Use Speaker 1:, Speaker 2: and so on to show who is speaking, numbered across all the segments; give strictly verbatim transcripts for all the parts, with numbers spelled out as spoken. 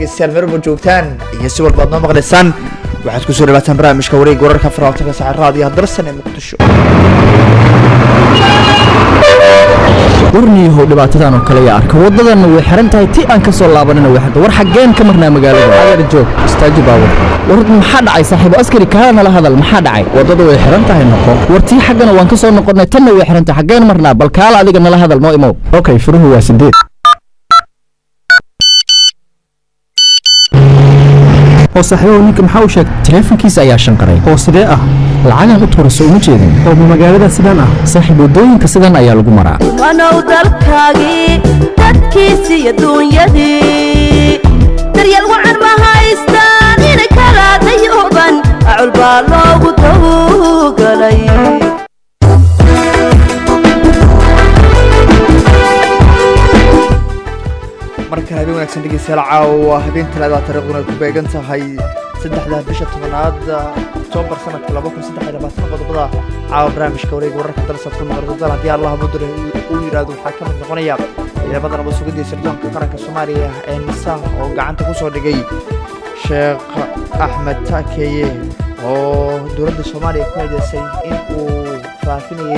Speaker 1: dhegeystayaal meelba joogtaan iyo si walba aad noo maqlaysaan waxaad ku soo dhawaataan barnaamijka wareeg wararka faraaltanka saacadaha iyo darsan ee Muqdisho
Speaker 2: warniyo dhibaatadan oo kale yaa arka wadadan way xiran tahay tii aan ka soo laabanana way hadda war xageen ka marnaa magaalada adeer joog istaaji baawar war maxaa dhacay saaxiibo askari kaana la hadal maxaa dhacay wadada way xiran tahay noqo war tii xagana waan ka soo noqonay tan way xiran tahay xageen marnaa bal kaala adiga nala hadal noo imow okay furuhu waa sideed oo saaxiibo ninka maxaa u sheegay teleefankiisa ayaa shanqaray oo sidee ah lacagan u tuurayso uma jeedin oo magaalada sidaan ah saaxiib wadooyinka sidaan ayaa lagu maraa
Speaker 3: wanow dalkaagii dadkiisii iyo duunyadii daryeel wacan ma haystaan inay kala dayooban acul baa loogu dawgalay
Speaker 1: marka habeen wanaagsan dhegeystayaal caawa habeen talaada taariikhduna ku beegan tahay saddexda bisha tobnaad October sanadka laba kun saddex iyo labaatan qodobada caawa barnaamijka wareeg wararka dalsad ku noqdo hadii Allah muddo uu yiraahdo waxa ka mid noqonaya ciidamada nabad sugidda sirdoonka qaranka Soomaaliya ee Nisa oo gacanta ku soo dhigay Sheekh Ahmed Takeye oo dowladda Soomaaliya ku eedeysay in uu faafinayay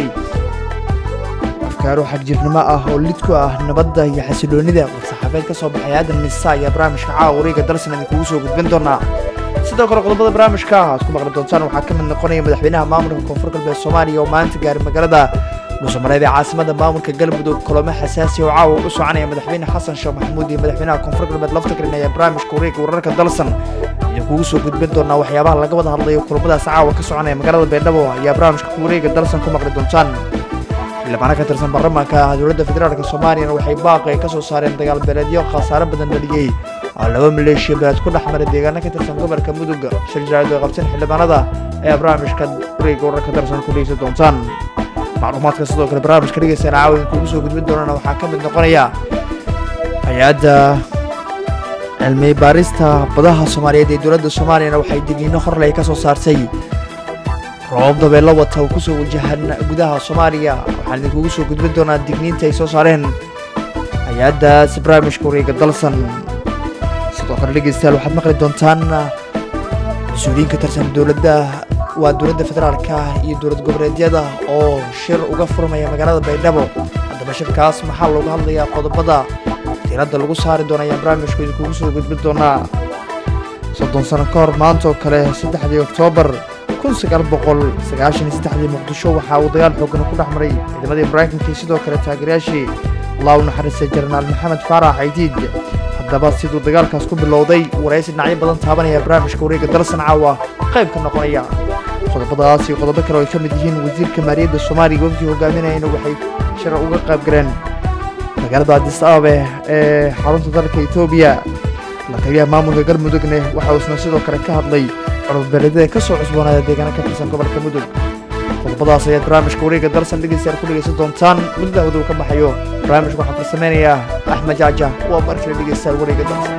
Speaker 1: afkaaro xagjirnimo ah oo lid ku ah nabadda iyo xasiloonida saxaafad ka soo baxay aadan Nisa iyo barnaamijka caawa wareega dalsan ee kugu soo gudbin doona sidoo kale qodobada barnaamijka aad ku maqli doontaan waxaa ka mid noqonaya madaxweynaha maamulka koonfur galbeed Soomaaliya oo maanta gaaray magaalada Dhuusamareeb ee caasimada maamulka Galmudug kulamo xasaasi oo caawa u soconaya madaxweyne Xasan Sheekh Maxamuud iyo madaxweynaha koonfur galbeed lafta karinaya barnaamijka wareega wararka dalsan iyo kugu soo gudbin doona waxyaabaha laga wada hadlayo kulamadaas caawa ka soconaya magaalada Beledweyne ayaa barnaamijka wareega dalsan ku maqli doontaan ilaa ka tirsan baarlamaanka dowladda federaalka Soomaaliya waxay baaqay ka soo saareen dagaal beeleedyo khasaare badan dhaliyay laba maleeshiya baad ku dhaxmaray deegaanka ka tirsan gobolka Mudug shirjaaid oo qabsan xildhibaanada ee barnaamijka wareeg wararka dalsan ku dhigay doontaan macluumaadka sidoo kale barnaamijka dhigaysan caawin kugu soo gudbin doonana waxaa ka mid noqonaya hay'adda cilmi baarista badaha Soomaaliyeed ee dowladda Soomaaliya waxay digniino horley ka soo saartay roob dabeelo wata oo ku soo wajahan gudaha Soomaaliya waxaan idinku soo gudbin doonaa digniinta ay soo saareen hay'adda barnaamijka wareega dalsan sidoo kale dhegeystayaal waxaad maqli doontaan mas'uuliyiin ka tirsan dowladda waa dowladda federaalka iyo dowlad goboleedyada oo shir uga furmaya magaalada Baydhabo haddaba shirkaas maxaa looga hadlayaa qodobada tirada lagu saari doono ayaan barnaamijku idinku soo gudbin doonaa soddon sano ka hor maanta oo kale saddexdii October kun sagaal boqol sagaashan iyo saddex Muqdisho waxa uu dagaal xooggan ku dhaxmaray ciidamadii Mareykanka sidoo kale taageerayaashii Allah u naxariistay General Maxamed Faarax Aydiid haddaba sidoo dagaalkaas ku bilowday waraysi dhinacyo badan taabanaya barnaamijka wareega dalsan caawa qayb ka noqonaya qodobadaas iyo qodobo kale oo ay ka mid yihiin wasiirka maaliyadda Soomaaliya wafdi hogaaminayna waxay shir uga qayb galeen magaalada Addis Ababa ee xarunta dalka Itoobiya la taliyaha maamulka Galmudugna waxa uu isna sidoo kale ka hadlay beledada ka soo cusboonaaday deegaanka ka tirsan gobolka Mudug qodobadaas ayaa barnaamijka wareega dalsan dhegeystayaal ku dhegeysan doontaan muddo uu ka baxayo barnaamijka waxaa farsameynaya Axmed Jaaja waa markale dhegeystayaal wareega dalsan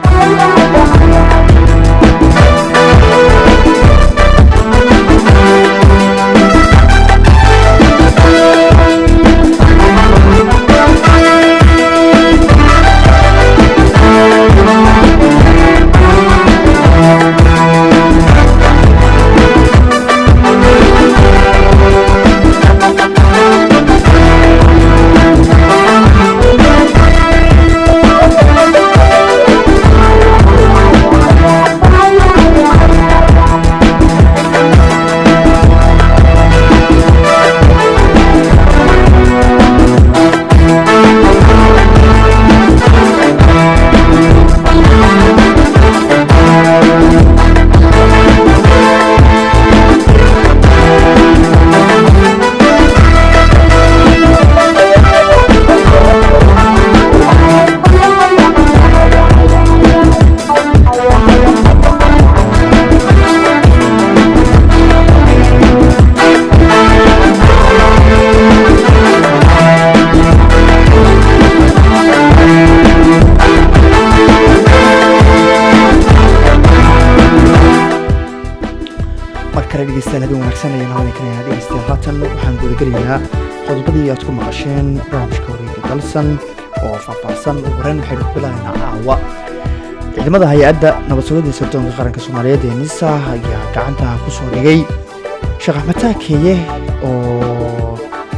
Speaker 1: qodobadii aad ku maqasheen barnaamijka wareega dalsan oo faahfaahsan ugu horeyn waxaynu ku bilaabaynaa caawa ciidamada hay-adda nabad sugidda sirdoonka qaranka soomaaliyeed ee nisa ayaa gacanta ku soo dhigay sheekh axmed taakeeye oo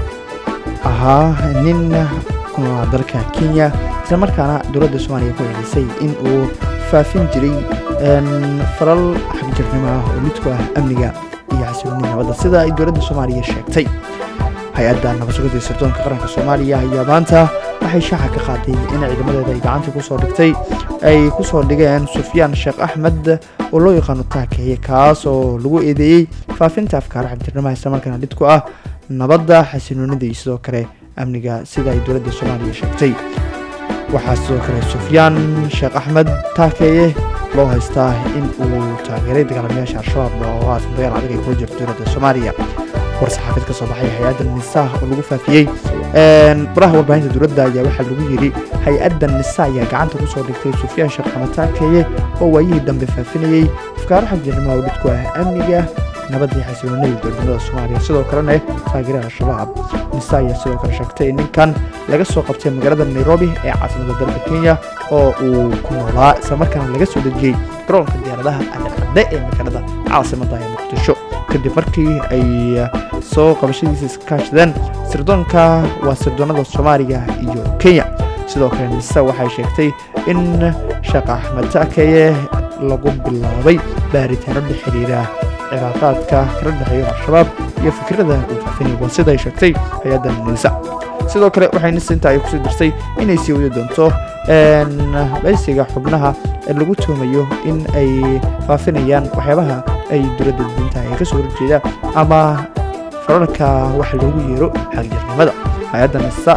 Speaker 1: ahaa nin ku noolaa dalka kenya isla markaana dowladda soomaaliya ku eedeysay in uu faafin jiray falal xagjirnimo ah oo mid ku ah amniga iyo xasiloonida nabadda sida ay dowladda soomaaliya sheegtay. hay-adda nabad sugidda sirdoonka qaranka soomaaliya ayaa maanta waxay shaaca ka qaaday in ciidamadeeda ay gacanta ku soo dhigtay ay ku soo dhigeen sufyaan sheekh axmed oo loo yaqaano taakeeye kaas oo lagu eedeeyey faafinta afkaar xagjirnimo isla markaana dhid ku ah nabadda xasiloonida iyo sidoo kale amniga sida ay dowladda soomaaliya sheegtay. waxaa sidoo kale sufyaan sheekh axmed taakeeye loo haystaa in uu taageeray dagaalamayaasha al-shabaab oo haatan dagaal adag ay kula jirto dowladda soomaaliya. war saxaafid ka soo baxay hay-adda nisa oo lagu faafiyey baraha warbaahinta dowladda ayaa waxaa lagu yidhi hay-adda nisa ayaa gacanta ku soo dhigtay sufyaan sheekh axmed taakeeye oo waayihii dambe faafinayey afkaaro xagjirnimo oo dhid ku ah amniga nabadda iyo xasiloonida dowladnimada soomaaliya sidoo kalena taageerada al-shabaab. nisa ayaa sidoo kale sheegtay in ninkan laga soo qabtay magaalada nairobi ee caasimada dalka kenya oo uu ku noolaa isla markaana laga soo dejiyey garoonka diyaaradaha adacadde ee magaalada caasimada ee muqdisho kadib markii ay soo qabashadiisa iskaashadeen sirdoonka waa sirdoonada soomaaliya iyo kenya. sidoo kale nisa waxay sheegtay in sheekh axmed taakeeye lagu bilaabay baaritaano la xiriira cilaaqaadka kala dhexeeya al-shabaab iyo fikrada uu faafinay waa siday sheegtay hay-adda nisa. sidoo kale waxay nisa inta ay kusii dirsay inay sii wadi doonto baysiga xubnaha lagu tuumayo in ay faafinayaan waxyaabaha ay dowladda diinta ay ka soo horjeeda ama fararka wax loogu yeero xagjirnimada. hay-adda nisa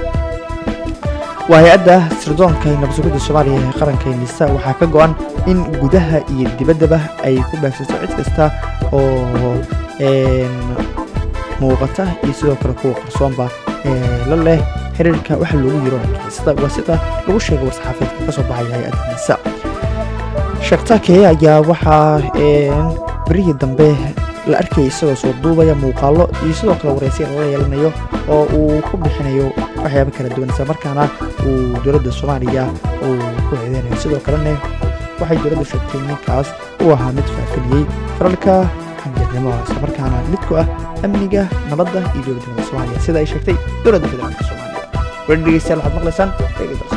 Speaker 1: waa hay-adda sirdoonka nabad sugidda soomaaliya ee qaranka nisa waxaa ka go-an in gudaha iyo dibaddaba ay ku baagsato cid kasta oo muuqata iyo sidoo kale kuwa qarsoonba la leh xiriirka waxa loogu yiro waa sida lagu sheegay war saxaafadeedka ka soo baxay hay-adda nisa. sheekh taakeeye ayaa waxaa berihii dambe la arkayay isagoo soo duubaya muuqaallo iyo sidoo kale waraysiya lala yeelanayo oo uu ku bixinayo waxyaabo kala duwan isla markaana uu dowladda soomaaliya uu ku eedeynayo. sidoo kalena waxay dowladdu sheegtay ninkaas uu ahaa mid faafinayey faralka xagjirnimo isla markaana mid ku ah amniga nabadda iyo dowladnimada soomaaliya sida ay sheegtay dowladda federaalka soomaaliya. weli dhegeystayaal waxaad maqlaysaan eegaydarsan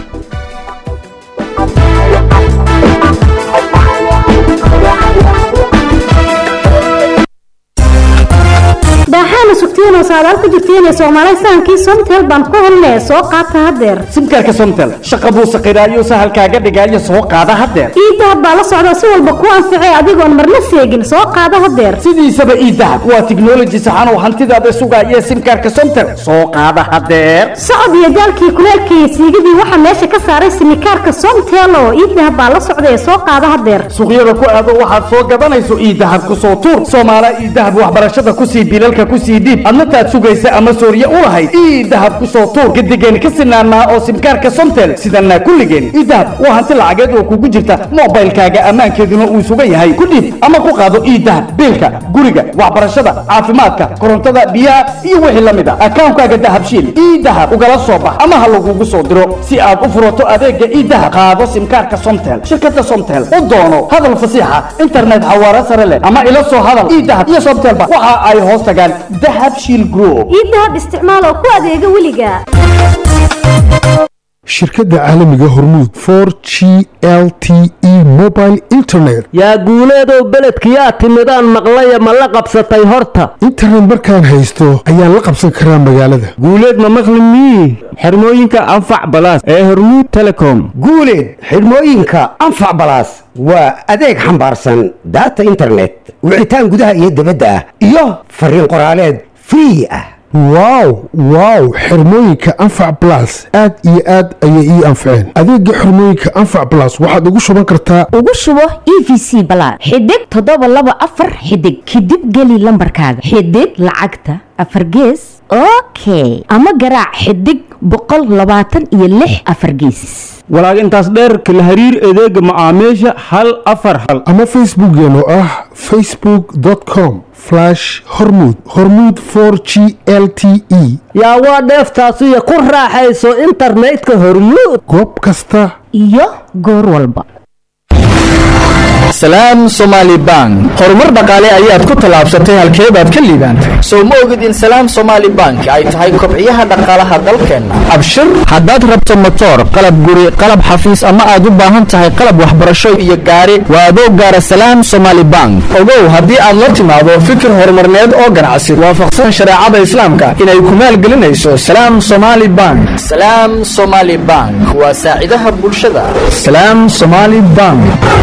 Speaker 4: daaxaana sugtiinoo saadaal ku jirtiinee soomaali sahankii somtel baan ku helnee soo qaata haddeer
Speaker 5: simkaarka somtel shaqa buu saqiraayo sahalkaaga dhigaayo soo qaada haddeer
Speaker 4: iidahab baa la socda si walba ku anficay adigoon marna seegin soo qaada haddeer
Speaker 5: sidiisaba iidahab waa tiknoloji saxan oo hantidaada sugaaya simkaarka somtel soo qaada haddeer
Speaker 4: socod iyo daalkii kuleelkii siigadii waxaa meesha ka saaray simikaarka somtel oo iidahab baa la socda ee soo qaada haddeer
Speaker 5: suuqyada ku aado waxaad soo gadanayso iidahab ku soo tuur soomaala iidahab waxbarashada ku sii bilalka ku sii dhiib adna taad sugaysa ama sooriye u lahayd iidahab ku soo tuur gadigeen ka sinaanaa oo simkaarka somtel sidana kulligeen iidahab waa hanti lacageed oo kugu jirta moobaylkaaga ammaankeeduna uu sugan yahay ku dhiib ama ku qaado iidahab biilka guriga waxbarashada caafimaadka korontada biyaha iyo wixii la mid ah akaankaaga dahabshiil iidahab ugala soo bax ama ha lagugu soo diro si aad u furato adeega iidahab qaado simkaarka somtel shirkadda somtel u doono hadal fasiixa internet xawaare sare leh ama ila soo hadal iidahab iyo somtelba waxa ay hoos tagaan dahabshiil group
Speaker 4: iidahab isticmaal oo ku adeega weliga
Speaker 6: shirkadda caalamiga hormuud for g l t e mobile internet
Speaker 7: yaa guuleedow beledkiyaa timidaan maqlaya ma la qabsatay horta
Speaker 6: internet markaan haysto ayaan la qabsan karaa magaalada
Speaker 7: guuleed ma maqli mii xirmooyinka anfac balaas ee hormuud telecom
Speaker 8: guuleed xirmooyinka anfac balaas waa adeeg xambaarsan data internet wicitaan gudaha iyo dibadda ah iyo fariin qoraaleed free ah
Speaker 6: wow wow xirmooyinka anfac blas aad iyo aad ayay ii anfaceen adeega xirmooyinka anfac blas waxaad ugu shuban kartaa
Speaker 9: ugu shubo e v c balaas xidig toddoba laba afar xidig kadib geli lambarkaaga xidig lacagta afar gees okay ama garaac xidig boqol labaatan iyo lix afar geesis
Speaker 7: walaag intaas dheer kala hariir adeega macaamiisha hal afar hal
Speaker 6: ama facebookeen oo ah facebook com hormud hormud for g l t e
Speaker 7: yaa waa dheeftaasiyo ku raaxayso internetka hormuud
Speaker 6: goob kasta
Speaker 9: iyo goor walba
Speaker 2: salaam somaali bank horumar dhaqaale ayaad ku tallaabsatay halkee baad ka liibaantay soo ma ogid in salaam somaali bank ay tahay kobciyaha dhaqaalaha dalkeenna abshir haddaad rabto motoor qalab guri qalab xafiis ama aad u baahan tahay qalab waxbarasho iyo gaari waa adoo gaara salaam somaali bank ogow haddii aad la timaado fikir horumarneed oo ganacsi waafaqsan shareecada islaamka inay ku maalgelinayso salaam somaali bank salaam somaali bank waa saacidaha bulshada salaam somaali bank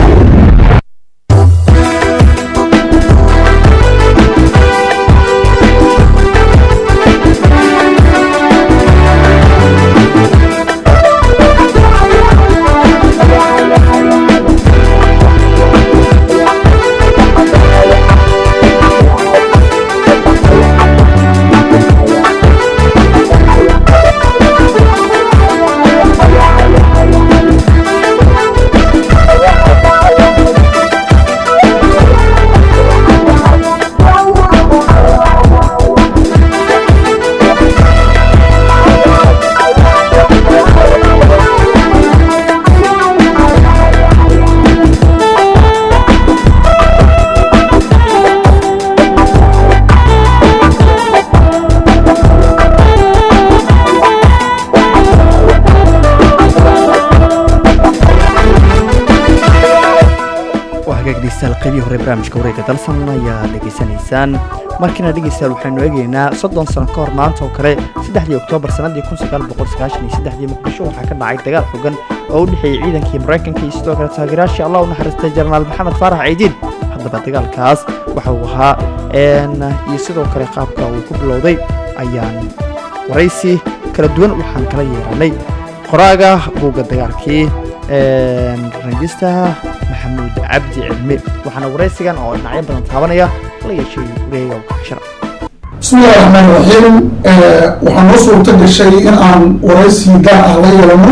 Speaker 1: qeybii hore barnaamijka wareegga dalsan ayaa dhegaysanaysaan markiina dhegeystayaal waxaynu eegaynaa soddon sano ka hor maanta oo kale saddexdii oktoobar sanadii kun sagaal boqol sagaashan iyo saddexdii muqdisho waxaa ka dhacay dagaal xogan oo u dhexeeyey ciidankii maraykanka iyo sidoo kale taageerayaashii allah u naxariistay jenaraal maxamed faarax ciidiin haddaba dagaalkaas waxa uu ahaa iyo sidoo kale qaabka uu ku bilowday ayaan waraysi kala duwan waxaan kala yeeranay qoraaga buugga dagaalkii rangistaha maxamuud cabdi cilmi waxaana waraysigan oo dhinacyo badan taabanaya la yeeshay wareega kashara
Speaker 10: bismillahi raxmaani raxiim waxaa noo suurto gashay in aan waraysi gaar ah la yeelano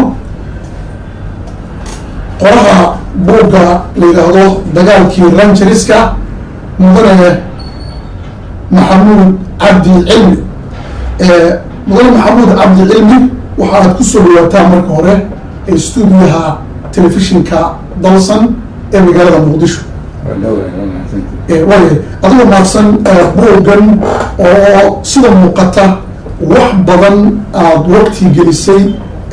Speaker 10: qoraha buugga la yidhaahdo dagaalkii ranjariska mudane maxamuud cabdi cilmi mudane maxamuud cabdi cilmi waxa aad ku soo dhawaataa marka hore stuudiyaha telefishinka dalsan ee magaalada muqdisho waaya adigoo maadsan buuggan oo sida muuqata wax badan aada waqti gelisay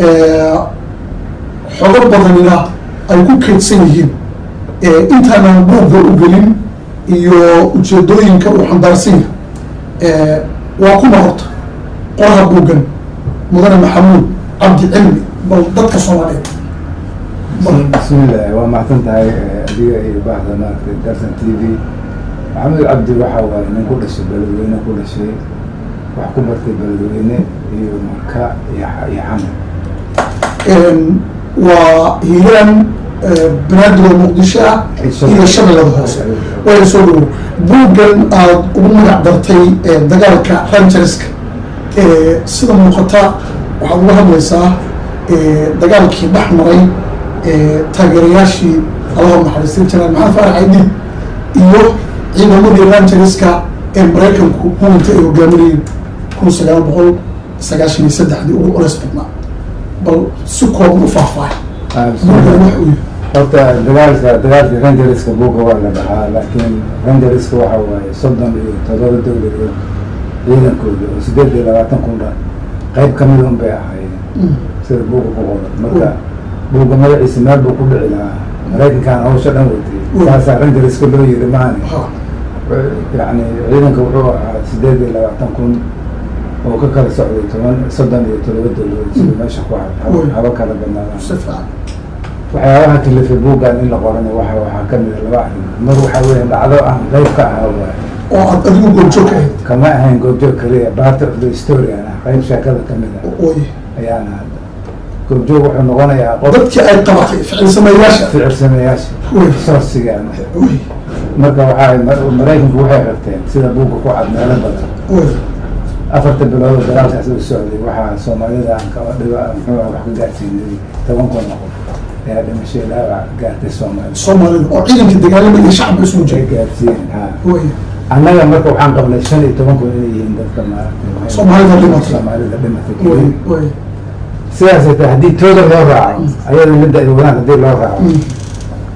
Speaker 10: xogo badanina ay ku keydsan yihiin intaanan buugga u gelin iyo ujeedooyinka uu xambaarsan yahay waa kuma horta qoraha buuggan mudane maxamuud cabdi cilmi bal dadka soomaaliyeed
Speaker 11: bismillahi waa mahadsan tahay adiga iyo bahda maaragtay darsan t v maxamuud cabdi waxa waaye nin ku dhashay beledweyne ku dhashay wax ku bartay beledweyne iyo marka iyo iyo xamar waa hiiraan banaadir muqdisho ah iyo shabeellada hoose waa soo dhawow buuggan aada ugu magac dartay dagaalka rangerska sida muuqata waxaad uga hadlaysaa dagaalkii dhex maray taageerayaashii allaha naxariistay jenaraal maxamed faarax ciidiin iyo ciidamadii rangerska ee maraykanku huwanta ay hogaaminayeen kun sagaal boqol sagaashan iyo saddexdii ugu culays badnaa bal si kooban u faahfaahay buuggan wax uu horta dagaalka dagaalkii rangerska buugga waa la dhahaa laakiin rangerska waxa waaye soddon iyo todoba dowladood ciidankooda oo sideed iyo labaatan kun dhan qayb kamid un bay ahaayeen sida buugga ku qoran marka buugga magaciisa meel buu ku dhici lahaa maraykankaan hawsha dhan watay saasaa rangerska loo yiri maani yani ciidanka wuxuu ahaa sideed iyo labaatan kun oo ka kala socday toban soddon iyo todoba dowladood sida meesha ku had haba kala badnaadaan waxyaabaha kalifay buuggan in la qorana waxa waxaa kamid a laba arrin mar waxaa weya dhacdo aan qayb ka ahaa waay
Speaker 10: oo aad adigu goobjoog ka ahayd
Speaker 11: kama ahayn goobjoog kaliya part of the story aan ah qayb sheekada kamid ah ayaan ah goobjoog wuxuu noqonayaa qof
Speaker 10: dadkii ay qabatay ficil sameeyaasha
Speaker 11: ficil sameeyaasha soorsigaan marka waxaa maraykanku waxay qabteen sida buugga ku cad meelo badan afarta bilood oo dagaalkaas u socday waxaa soomaalida aan kaba dhiba muxuu wax ka gaarsiinay toban kun oo qof ayaa dhimashay ilaa gaartay soomaalida
Speaker 10: soomaalida oo ciidanka dagaalama iyo shacabka isugu
Speaker 11: ay
Speaker 10: jiray
Speaker 11: gaarsiiyeen ha annaga marka waxaan qabnay shan iyo toban kun inay yihiin dadka maaragtay
Speaker 10: soomaalida dhimatay
Speaker 11: soomaalida dhimatay sidaasay tahay haddii tooda loo raaco ayada midda ay wadaan haddii loo raaco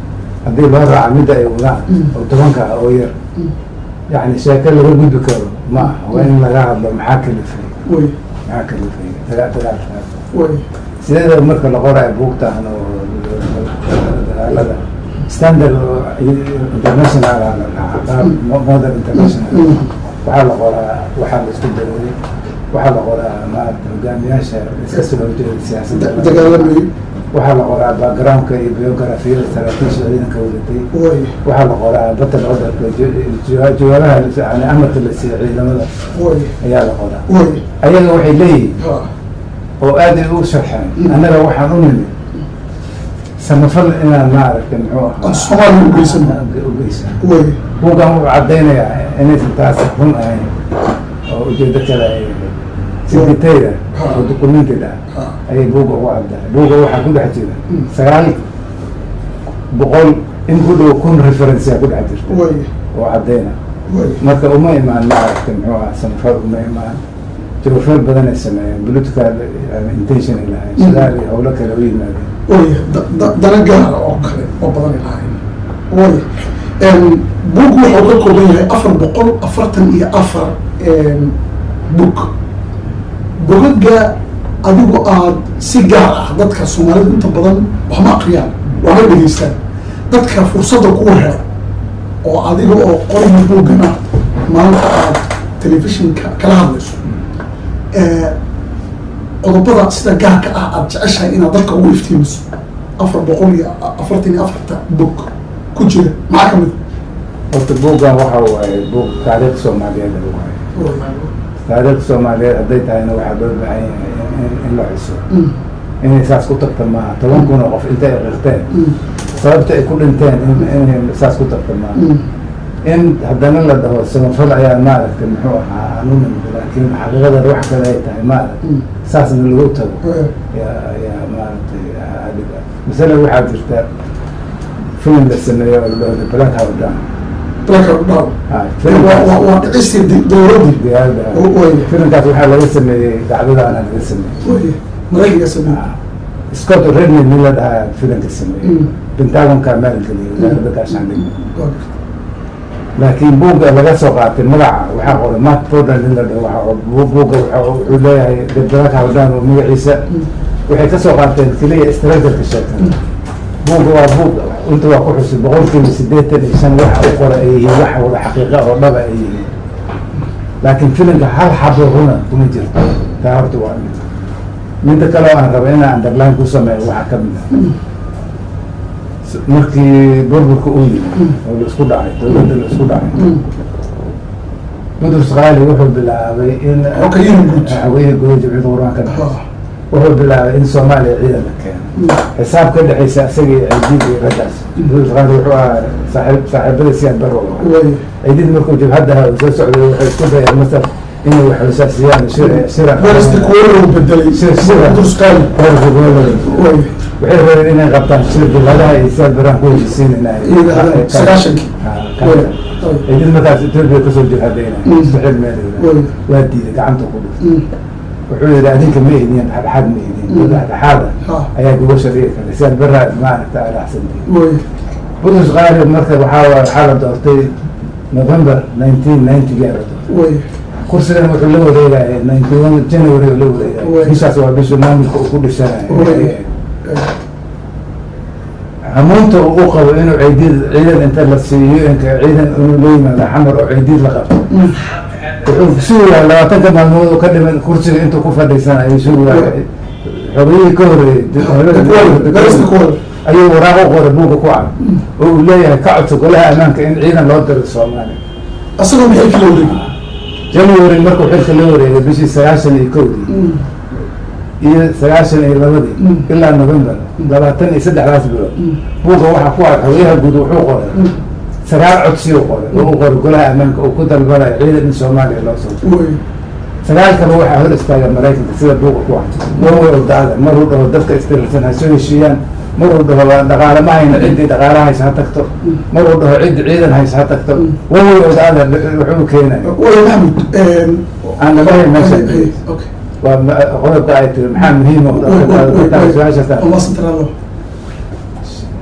Speaker 11: haddii loo raaca midda ay wadaan oo tobanka ah oo yar yani sheeko laga gudbi karo ma aha waa in laga hadlo maxaa kalifay maxaa kalifay dagaa dagaalkaas sideeda marka la qoraayo buugtaan oo dagaalada standard international modern international waxaa la qoraa waxaa la isku dareeyay waxaa la qoraa maarata hogaamiyaasha iska soo horjeeda siyaasadda
Speaker 10: dagaalamay
Speaker 11: waxaa la qoraa backgroundka iyo biografiyada saraakiisha ciidanka wadatay waxaa la qoraa batal codurka jawaabaha yani amarka la siiya ciidamada ayaa la qoraa ayaga waxay leeyihiin oo aad ay u sharxeen annaga waxaan u nimid samafal inaan maaragta muxuu ahaa
Speaker 10: soomaaliya ugeysan
Speaker 11: ugeysan buuggan wuxuu caddaynayaa inaysan taas run ahayn oo ujeedo kale ay si ditayda oo dukumentida ayay buugga ugu caddahay buugga waxaa ku dhex jira sagaal boqol in ku dhow kun referencia ku dhex jirta oo caddayna marka uma imaan maaragta muxuu ahaa samafal uma imaan jawafeel badan ay sameeyeen political intention ay lahayn shidaal iyo howlo kale u yimaadeen
Speaker 10: way dana gaara oo kale oo badan ay lahayn way buug wuxuu ka kooban yahay afar boqol afartan iyo afar bug bugaga adigu aad si gaar ah dadka soomaalida inta badan waxma akriyaan waana dhegeystaan dadka fursadda kuwa hela oo adiga oo qoraya buugana maalinta aad telefishinka kala hadlayso qodobada sida gaarka ah aada jeceshahay inaad dalka ugu iftiimiso afar boqol iyo afartan iyo afarta bug ku jira maxaa kamid
Speaker 11: horta buuggan waxa waaye buug taariikh soomaaliyeed lagu hayo taariikh soomaaliyeed hadday tahayna waxaa loo baahan yahay in la xuso inay saas ku tagta maaha toban kun oo qof intay qirteen sababta ay ku dhinteen inay saas ku tagta maaha in haddana la dhaho samafal ayaa maaragtay muxuu ahaa anuunimid laakiin xaqiiqada wax kale ay tahay maaragta saasna lagu tago yaa yaa maaragtay adiga masala waxaa jirta film la sameeyo oo la dhaho the black house down
Speaker 10: black house down waa dhicistii dowladii
Speaker 11: diyaaradda filmkaas waxaa laga sameeyey dacdadaana laga sameeyey
Speaker 10: maraykanka sameeyey
Speaker 11: scott redney nin la dhahaa filimka sameeyey pentagonka maalgeliyey wasaaradda gaashaandhigga laakiin buugga laga soo qaatay magaca waxaa qoray mark portland in la dhaho buugga wuxuu leeyahay the black house down oo magaciisa waxay ka soo qaateen keliya straterka sheekada buugga waa buug inta waa ku xusay boqolkiiba siddeetan iyo shan waxa u qora ay yihiin wax wada xaqiiqa oo dhaba ay yihiin laakiin filimka hal xabo runa kuma jirto taa horta waa mid midda kale oo aan raba inaan underline ku sameeyo waxaa ka mid ah markii burburka uu yimi oo la isku dhacay dowladda la isku dhacay budrus qaali wuxuu bilaabay in haweeney guda jimciyadda qur-aanka dhexeysa wuxuu bilaabay in soomaaliya ciidan la keeno xisaab ka dhexeysa isaga iyo ciidid iyo raggaas budrus qaali wuxuu ahaa saaxiib saaxiibada siyaad barro ciidid markuu jabhadda uu soo socday waxay isku dayeen masar inay wax wasaasiyaan shira shira
Speaker 10: bedelay budrus qaali
Speaker 11: waxay rabeen inay qabtaan shir dowladaha iyo siyaad baraan ku heshiisiinayna
Speaker 10: sagaashankii
Speaker 11: ciidid markaas etoobiya kasoo jabhadayna mustaqil meel waa diiday gacanta ku dhuftay wuxuu yihi adinka ma idin dhexdhexaad ma idin dhexdhexaada ayaa gobasha dhigi kara siyaad baraa maaragta alaxsantay budrus qaali marka waxaa waxaa la doortay november nineteen ninety gaa la doortay kursigan wuxuu la wareegaya ninety one january la wareegaya bishaas waa bisha maamulka uu ku dhishanayo hamuunta uu u qabo inuu ciidid ciidan inta la siiyo inka ciidan inuu la yimaado xamar oo ciidid la qabto wuxuu sugayaa labaatanka maalmood oo ka dhiman kursiga intuu ku fadhiisanayo sugayaa xogiyihii ka horeeyey ayuu waraaq u qoray buugga ku cad oo uu leeyahay ka codso golaha ammaanka in ciidan loo diro soomaaliya
Speaker 10: asagoo maxay kala wareegay
Speaker 11: january markuu xilka la wareegay bishii sagaashan iyo kowdii iyo sagaashan iyo labadii ilaa november labaatan iyo saddexdaas bilood buugga waxaa ku cad xogayaha guud wuxuu qoray sagaal codsi u qoray oo u qoray golaha ammaanka uu ku dalbanayo ciidan in soomaaliya loo soo diro sagaalkaba waxaa hor istaaga maraykanka sida buugga ku cad waway odaada maruu dhaho dadka istirarsan ha soo heshiiyaan maruu dhaho dhaqaale ma hayna ciddii dhaqaale haysa ha tagto maruu dhaho ciddi ciidan haysa ha tagto waway odaada wuxuu keenaya
Speaker 10: maxamud
Speaker 11: aan dhabahay meesha waa qodobka ay tiri maxaa muhiim su-aashaas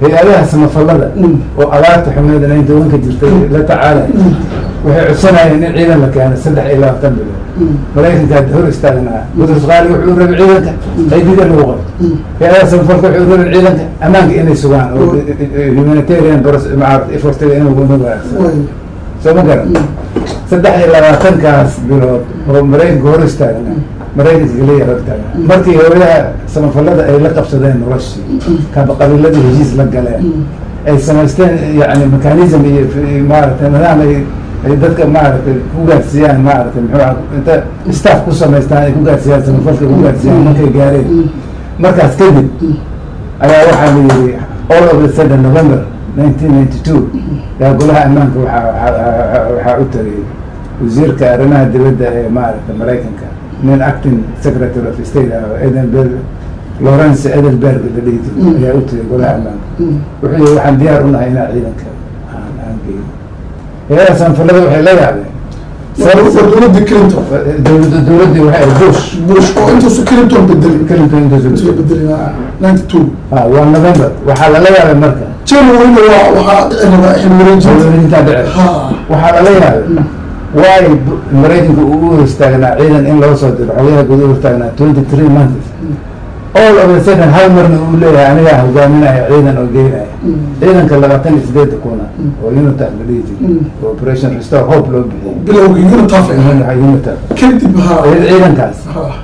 Speaker 11: hay-adaha samafalada oo abaarta xumeed inayn tobanka jirtay la tacaalay waxay codsanayeen in ciidan la keeno saddex iyo labaatan bilood maraykankaa hor istaagnaa butrus qaali wuxuu rabay ciidanka qaydida lagu qoro hay-adaha samafalka wuxuu rabay ciidanka ammaanka inay sugaan oo humanitarian effortiga inuu wanaagsan soo ma garan saddex iyo labaatankaas bilood oo maraykanka hor istaagnaa maraykanka kaliya hor taagnaa markii hooyaha samafalada ay la qabsadeen noloshii kaba qabiiladii heshiis la galeen ay samaysteen yani mechanism iyo maaragtay nidaam ay ay dadka maaragtay ku gaadsiiyaan maaragtay muxuu ah inta staff ku samaystaan ay ku gaadsiiyaan samafalka ku gaadsiiyaan markay gaareen markaas kadib ayaa waxaa la yidhi all of the sudden November nineteen ninety two yaa golaha ammaanka waxaa waxaa u tagay wasiirka arrimaha dibadda ee maaragtay maraykanka nin acting secretary of state ah Edenberg Lawrence Edenberg la dhihi jiray ayaa u tagay golaha ammaanka wuxuu yidhi waxaan diyaar u nahay inaan ciidanka aan aan geeyo هي سنفلده waxay la yaabeen
Speaker 10: dowladda Clinton
Speaker 11: dowladda dowladda waxay Bush
Speaker 10: Bush oo intuu su Clinton bedeli
Speaker 11: Clinton intuu
Speaker 10: su bedeli ninety two
Speaker 11: ah waa November waxa la yaabay marka
Speaker 10: January waa waxa dhacay xilwareejinta
Speaker 11: inta dhacay waxa la yaabay way Mareykanku uu istaagnaa ciidan in loo soo diro xogaha guud u istaagnaa twenty three months all of a sudden hal marna uu leeyahay aniga hogaaminaya ciidan oo geynaya ciidanka labaatan iyo sideed kuna oo unit ah dhigi operation restore hope loo bixiyay
Speaker 10: bilowgii unit ah
Speaker 11: unit
Speaker 10: kadib ha
Speaker 11: ciidankaas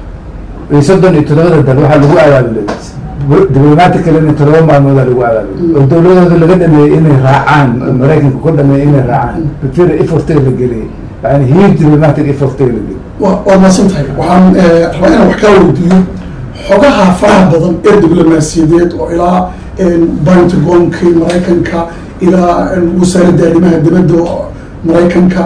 Speaker 11: ay soddon iyo toddoba dal waxa lagu abaabulay diplomatically in toddoba maalmood lagu abaabulay oo dowladooda laga dhameeyay inay raacaan Mareykanka ku dhameeyay inay raacaan fikir effort la geliyay yani huge diplomatic effort la geliyay
Speaker 10: waa ma santahay waxaan rabaa inaan wax ka weydiiyo xogaha faraha badan ee diblomaasiyadeed oo ilaa Pentagon-kii Mareykanka ilaa wasaaradda arrimaha dibadda Mareykanka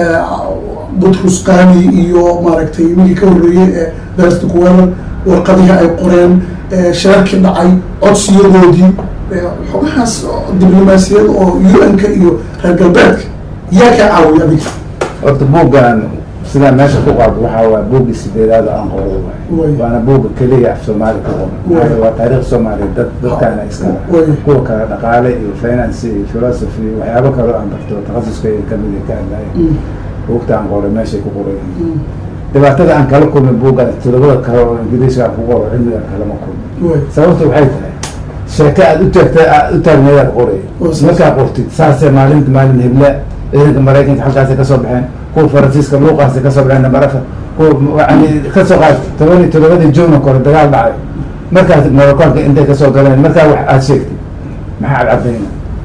Speaker 10: Butrus Qaali iyo maaragtay ninkii ka horreeyay ee Best Kuwala warqadihii ay qoreen shirarkii dhacay codsiyadoodii xogahaas diblomaasiyad oo U N-ka iyo reer galbeedka yaa ka caawiya adiga
Speaker 11: horta buuggan sida meesha ku qaado waxa waa buugii sideedaad aan qoray waana buugga kaliya af Soomaali ka qoran waa taariikh Soomaali dad dadkaana iska kuwa kala dhaqaale iyo finance iyo philosophy waxyaabo kale aan barto takhasuskayga ka mid ka hadlay buugta aan qoray meesha ku qoray dhibaatada aan kala kulmay buugga todobada kale oo Ingiriiska ku qoray cilmiga kale ma kulmay sababtu waxay tahay sheeko aad u tagtay u taagneed qoray markaa qortid saasay maalinta maalin hebla ciidanka Mareykanka halkaas ka soo baxeen kuwa Faransiiska luuqaas ka soo baxeen number afar kuwa yani ka soo qaad toban iyo todobadii June kor dagaal dhacay markaas Mareykanka intay ka soo galeen markaa wax aad sheegtay maxaa caddayn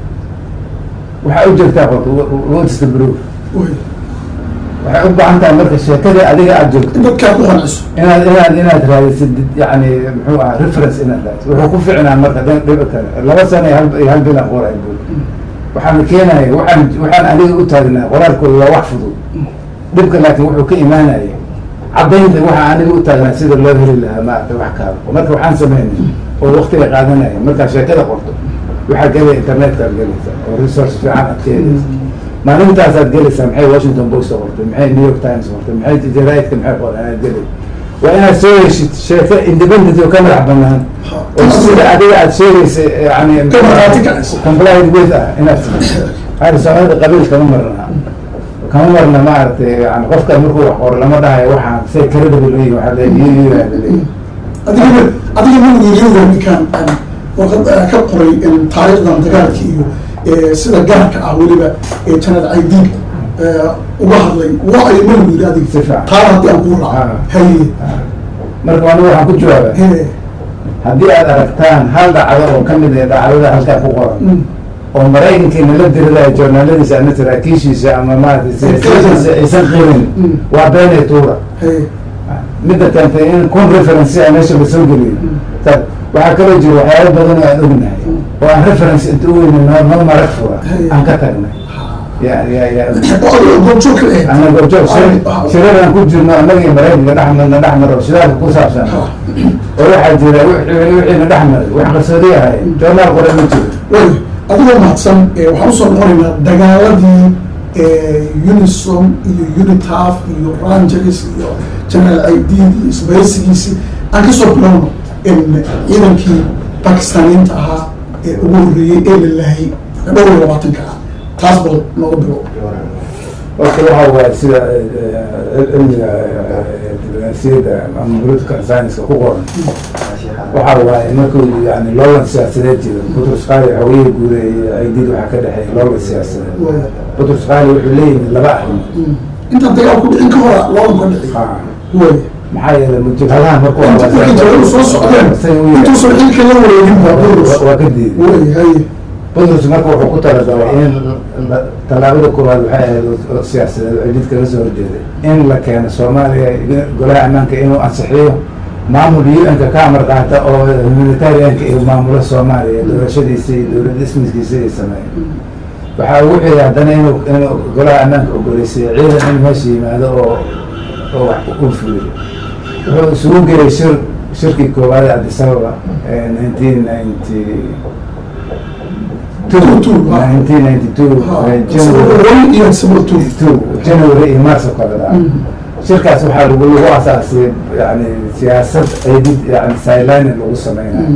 Speaker 11: waxa u jirtaa qofka what is the proof waxay u baahan tahay marka sheekada adiga aad joogto
Speaker 10: dadka ku qanacso
Speaker 11: inaad inaad inaad raadisid yani muxuu ah reference inaad raadisid wuxuu ku ficnaa marka dhib kale laba sano iyo hal iyo hal bil qoray waxaan keenay waxaan waxaan aniga u taagnaa qoraalkooda waa wax fudud dhibka laakiin wuxuu ka imaanayay caddaynta waxa aniga u taagnaa sida loo heli lahaa maaragtay wax kaaba marka waxaan sameynay oo waqtiga qaadanaya markaa sheekada qorto waxaa gelaya internetka aad gelaysa oo resource fiican aad ka helaysa maalintaas aad gelaysaa maxay Washington Post qortay maxay New York Times qortay maxay jaraa'idka maxay qoreen aad gelay waa inaad soo heshid sheeko independent oo ka madax bannaan oo sida adiga aad sheegaysa yani complied with inaad hada Soomaalida qabiil kama marna kama marna maaragtay yani qofka markuu wax qoro lama dhahayo waxaan say credible leeyahay waxa leeyahay
Speaker 10: adiga adiga ma weydiin ninkan waqad ka qoray in taariikhdan dagaalkii iyo sida gaarka ah waliba ee Channel I D uga hadlay waa ay ma weydiin adiga taar haddii aan ku raaco hay
Speaker 11: marka anigu waxaan ku jawaabay haddii aad aragtaan hal dhacdo oo ka mid ah dhacdada halkaa ku qoran oo Mareykanka la diraya journaladiisa ama saraakiishiisa ama maaragtay siyaasiyiinta aysan qiimin waa been ay tuura midda keentay in kun reference ay meesha la soo geliyay waxaa kaloo jira waxyaabo badan oo aan ognahay oo aan reference inta u weynin noo marag fura aan ka tagnay ya ya ya ana goobjoog shiraraan ku jirno annaga iyo Mareykanka dhexmarna dhexmaro shirarka ku saabsan oo waxaa jira wixiina dhexmaray wax qarsoodi ahay joornaal qoray ma jiro
Speaker 10: adigoo mahadsan waxaan usoo noqonaynaa dagaaladii Unisom iyo Unitaf iyo Rangers iyo Channel I D iyo isbaysigiisii aan kasoo bilowno in ciidankii Pakistaaniinta ahaa ee ugu horreeyey ee la laayay dhowr iyo labaatanka ah taas bal nooga bilo
Speaker 11: marka waxa waaye sida cilmiga diblomaasiyadda ama political science ku qoran waxa waaye markuu yani loolan siyaasadeed jiro Butrus Qali hawiyey guuray aydid waxa ka dhaxay loolan siyaasadeed Butrus Qali wuxuu leeyahay laba arrimood
Speaker 10: inta dagaal ku dhicin ka hor loolan ka dhicin way
Speaker 11: maxaa yeelay mujtahadaha markuu
Speaker 10: waa soo socdeen intuu soo xilka la wareegin baa
Speaker 11: waa ka diiday
Speaker 10: way hay
Speaker 11: Butrus marka wuxuu ku talagalay in talaabada koowaad waxay ahayd siyaasadeed ay did kala soo horjeeday in la keeno Soomaaliya golaha ammaanka inuu ansixiyo maamul U N ka ka amar qaata oo humanitarianka iyo maamula Soomaaliya doorashadiisa iyo dowlad ismiskiisa ay sameeyeen waxa uu wixii haddana inuu inuu golaha ammaanka ogoleysay ciidan in meesha yimaado oo oo wax u fuliyo wuxuu isugu geeyay shir shirkii koowaad ee Addis Ababa ee nineteen ninety nineteen ninety-two January iyo March kala dhaca shirkaas waxaa lagu lagu asaasay yani siyaasad aydid yani sideline lagu sameynayo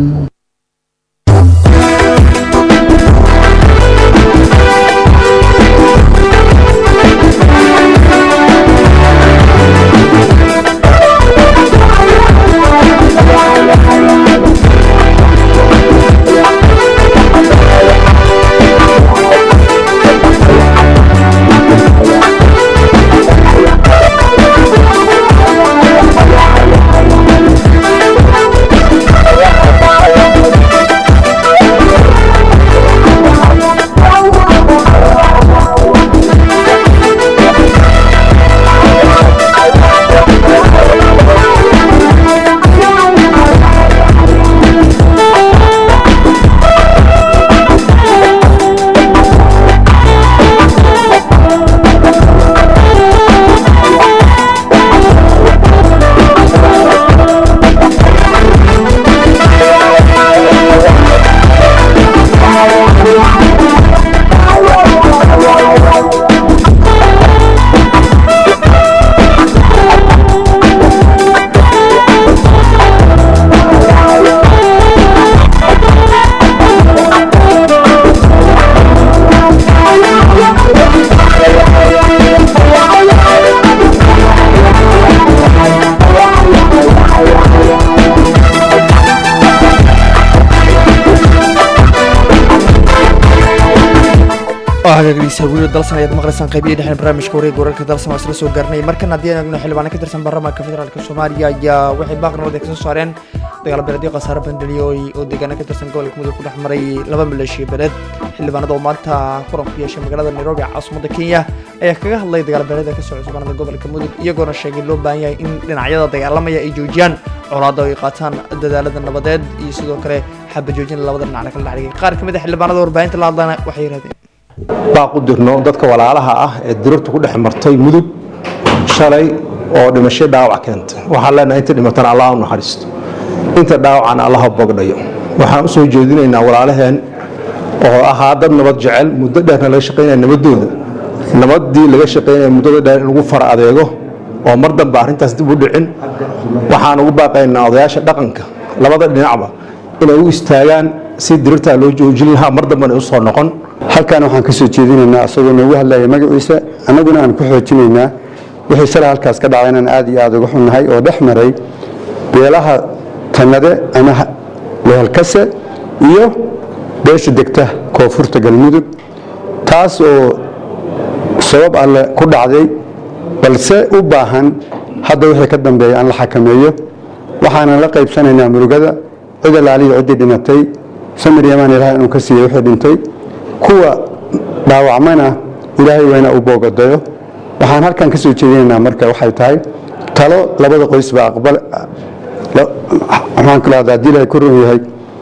Speaker 1: hagaagaysa wiil dalsan ayaad maqlaysaan qaybiyay dhexna barnaamijka wareegga wararka dalsan waa isla soo gaarnay markan haddii aan eegno xildhibaano ka tirsan baarlamaanka federaalka Soomaaliya ayaa waxay baaqnimada ay kasoo saareen dagaal beeleedyo khasaare bandhiliyooy oo deegaano ka tirsan gobolka mudug ku dhex maray laba maleeshiya beeleed xildhibaanada oo maanta kulan ku yeeshay magaalada Nairobi caasimadda Kenya ayaa kaga hadlay dagaal beeleedka ka socda cusbaanada gobolka mudug iyagoona sheegay loo baahan yahay in dhinacyada dagaalamaya ay joojiyaan colaadda ay qaataan dadaalada nabadeed iyo sidoo kale xabad joojin labada dhinac kala dhexdhigay qaar ka mid ah xildhibaanada warbaahinta la hadlana waxay yiraahdeen
Speaker 12: baaq u dirno dadka walaalaha ah ee dirurta ku dhex martay mudug shalay oo dhimasho dhaawac keentay waxaan leenahay inta dhimatana Allah u naxariisto inta dhaawacana Allah ha bogdhayo waxaan u soo jeedinaynaa walaalaheen oo ahaa dad nabad jecel muddo dheer laga shaqeynay nabadooda nabadii laga shaqeynay muddo dheer in lagu far adeego oo mar dambe arrintaas dib u dhicin waxaan ugu baaqaynaa odayaasha dhaqanka labada dhinacba inay u istaagaan si dirurta loo joojin lahaa mar dambe ay u soo noqon
Speaker 13: halkaan waxaan ka soo jeedinaynaa asagoo noogu hadlaya magaciisa annaguna aan ku xoojinaynaa wixii shalay halkaas ka dhacay inaan aad iyo aad uga xunnahay oo dhex maray beelaha tanade ama wehelkase iyo beesha degta koonfurta galmudug taas oo sabab alle ku dhacday balse u baahan hadda wixii ka dambeeya aan la xakameeyo waxaanan la qaybsanaynaa murugada cid alaaliya ciddii dhimatay samir yamaan ilaahay inuu ka siiyo wixii dhintay kuwa dhaawacmana ilaahay wayna u boogadayo waxaan halkan ka soo jeedinaynaa marka waxay tahay talo labada qoysba aqbal waxaan kula hadlaa haddii ilaahay ku run yahay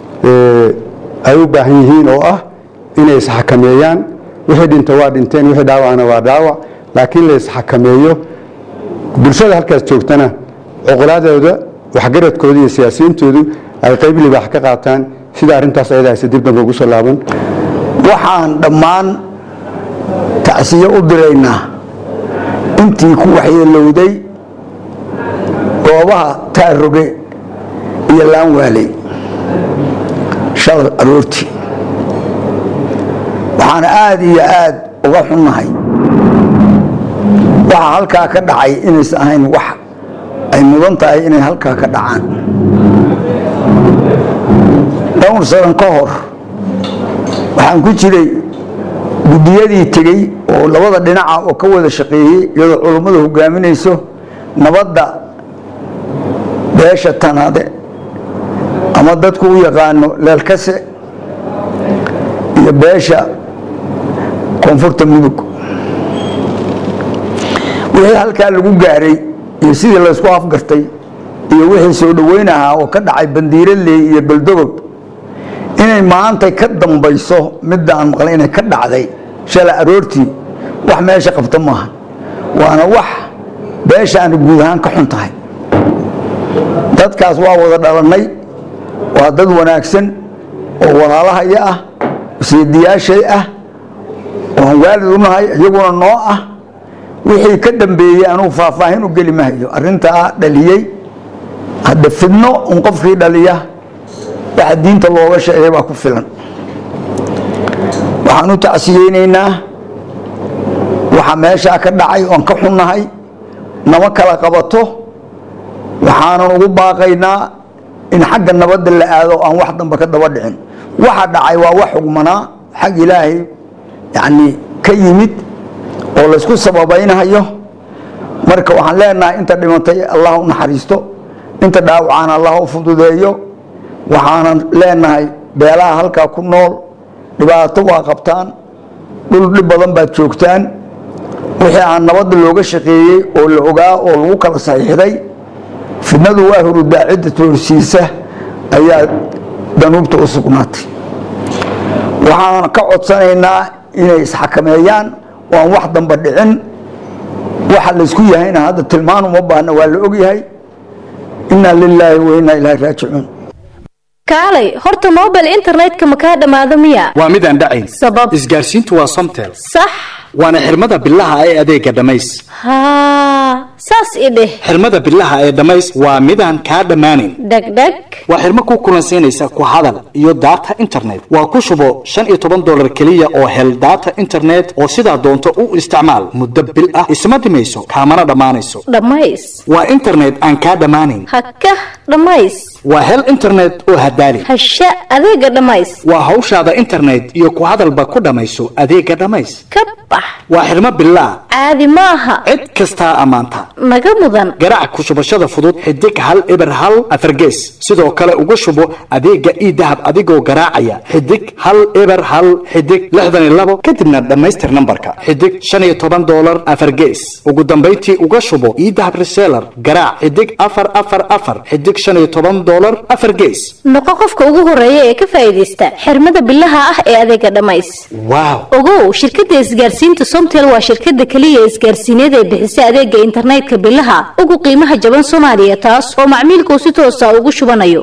Speaker 13: ay u baahan yihiin oo ah inay isxakameeyaan wixii dhinta waa dhinteen wixii dhaawacna waa dhaawac laakiin la isxakameeyo bulshada halkaas joogtana cuqulaadooda waxgaradkooda iyo siyaasiyiintoodu ay qayb libaax ka qaataan sida arrintaas ayada aysa dib dambe ugu soo laaban
Speaker 14: waxaan dhammaan tacsiyo u diraynaa intii ku waxyeelowday goobaha taaroge iyo laanwaaley shalay aroortii waxaan aad iyo aad uga xunnahay waxa halkaa ka dhacay inaysan ahayn wax ay mudan tahay inay halkaa ka dhacaan. dhowr sano ka hor waxaan ku jiray guddiyadii tegey oo labada dhinaca oo ka wada shaqeeyey iyadoo culummadu hogaaminayso nabadda beesha Tanaade ama dadku u yaqaano Leelkase iyo beesha koonfurta Mudug. wixii halkaa lagu gaaray iyo sidii la isku afgartay iyo wixii soo dhaweynaha oo ka dhacay Bandiiraley iyo Baldogob inay maanta ka dambayso midda aan maqlay inay ka dhacday shalay aroortii wax meesha qabta maaha waana wax beesha aan guud ahaan ka xun tahay. dadkaas waa wada dhalanay waa dad wanaagsan oo walaalahaya ah sidiyaashay ah oo waalid u nahay iyaguna noo ah wixii ka dambeeyay anuu faahfaahin u geli maayo arrinta dhaliyay hadda fidno un qofkii dhaliya waxa diinta looga sheegay baa ku filan. waxaan u tacsiyeynaynaa waxa meesha ka dhacay oo ka xunnahay nama kala qabato waxaanan ugu baaqaynaa in xagga nabadda la aado aan wax damba ka daba dhicin. waxa dhacay waa wax xugmanaa xag ilaahay yani ka yimid oo la isku sababaynayo marka waxaan leenahay inta dhimatay Allah u naxariisto inta dhaawacana Allah u fududeeyo. waxaan leenahay beelaha halka ku nool dhibaato waa qabtaan dhul dhib badan baad joogtaan wixii aan nabad looga shaqeeyay oo la ogaa oo lagu kala saxiixday fidnadu waa hurudaa cidda toorsiisa ayaa danuubta u sugnaatay. waxaan ka codsanaynaa inay isxakameeyaan oo aan wax damba dhicin waxa la isku yahayna hadda tilmaan uma baahna waa la og yahay. inna lillahi wa inna ilaihi raaji'uun.
Speaker 15: kaalay horta mobile internetka ma ka dhamaado miya
Speaker 5: waa mid aan dhacayn
Speaker 15: sabab
Speaker 5: isgaarsiintu waa Somtel
Speaker 15: sax
Speaker 5: waana xirmada billaha ee adeega dhamays
Speaker 15: ha saas ideh
Speaker 5: xirmada billaha ee dhamays waa mid aan ka dhamaanin
Speaker 15: degdeg
Speaker 5: waa xirmo ku kulansiinaysa ku hadal iyo data internet waa ku shubo shan iyo toban dollar kaliya oo hel data internet oo sidaa doonto u isticmaal muddo bil ah isma dhimayso kaamana dhamaanayso
Speaker 15: dhamays
Speaker 5: waa internet aan ka dhamaanin
Speaker 15: hakka dhamays
Speaker 5: waa hel internet oo hadaali
Speaker 15: hasha adeega dhamays
Speaker 5: waa hawshaada internet iyo ku hadalba ku dhamayso adeega dhamays
Speaker 15: kabah
Speaker 5: waa xirmo billah
Speaker 15: caadi maaha
Speaker 5: cid kasta amaanta
Speaker 15: naga mudan
Speaker 5: garaac ku shubashada fudud xidig hal eber hal afar gees sidoo kale uga shubo adeega e-dahab adigoo garaacaya xidig hal eber hal xidig lixdan iyo labo kadibna dhamaystir nambarka xidig shan iyo toban dollar afar gees ugu dambeyntii uga shubo e-dahab reseller garaac xidig afar afar afar xidig shan iyo toban dollar afar gees
Speaker 15: noqo qofka ugu horeeya ee ka faa'iideysta xirmada billaha ah ee adeega dhamays.
Speaker 5: wow
Speaker 15: ogow shirkadda isgaarsiinta Somtel waa shirkadda kaliya isgaarsiineed ee bixisa adeega internetka billaha ugu qiimaha jaban Soomaaliya taas oo macmiilku si toos ah ugu shubanayo.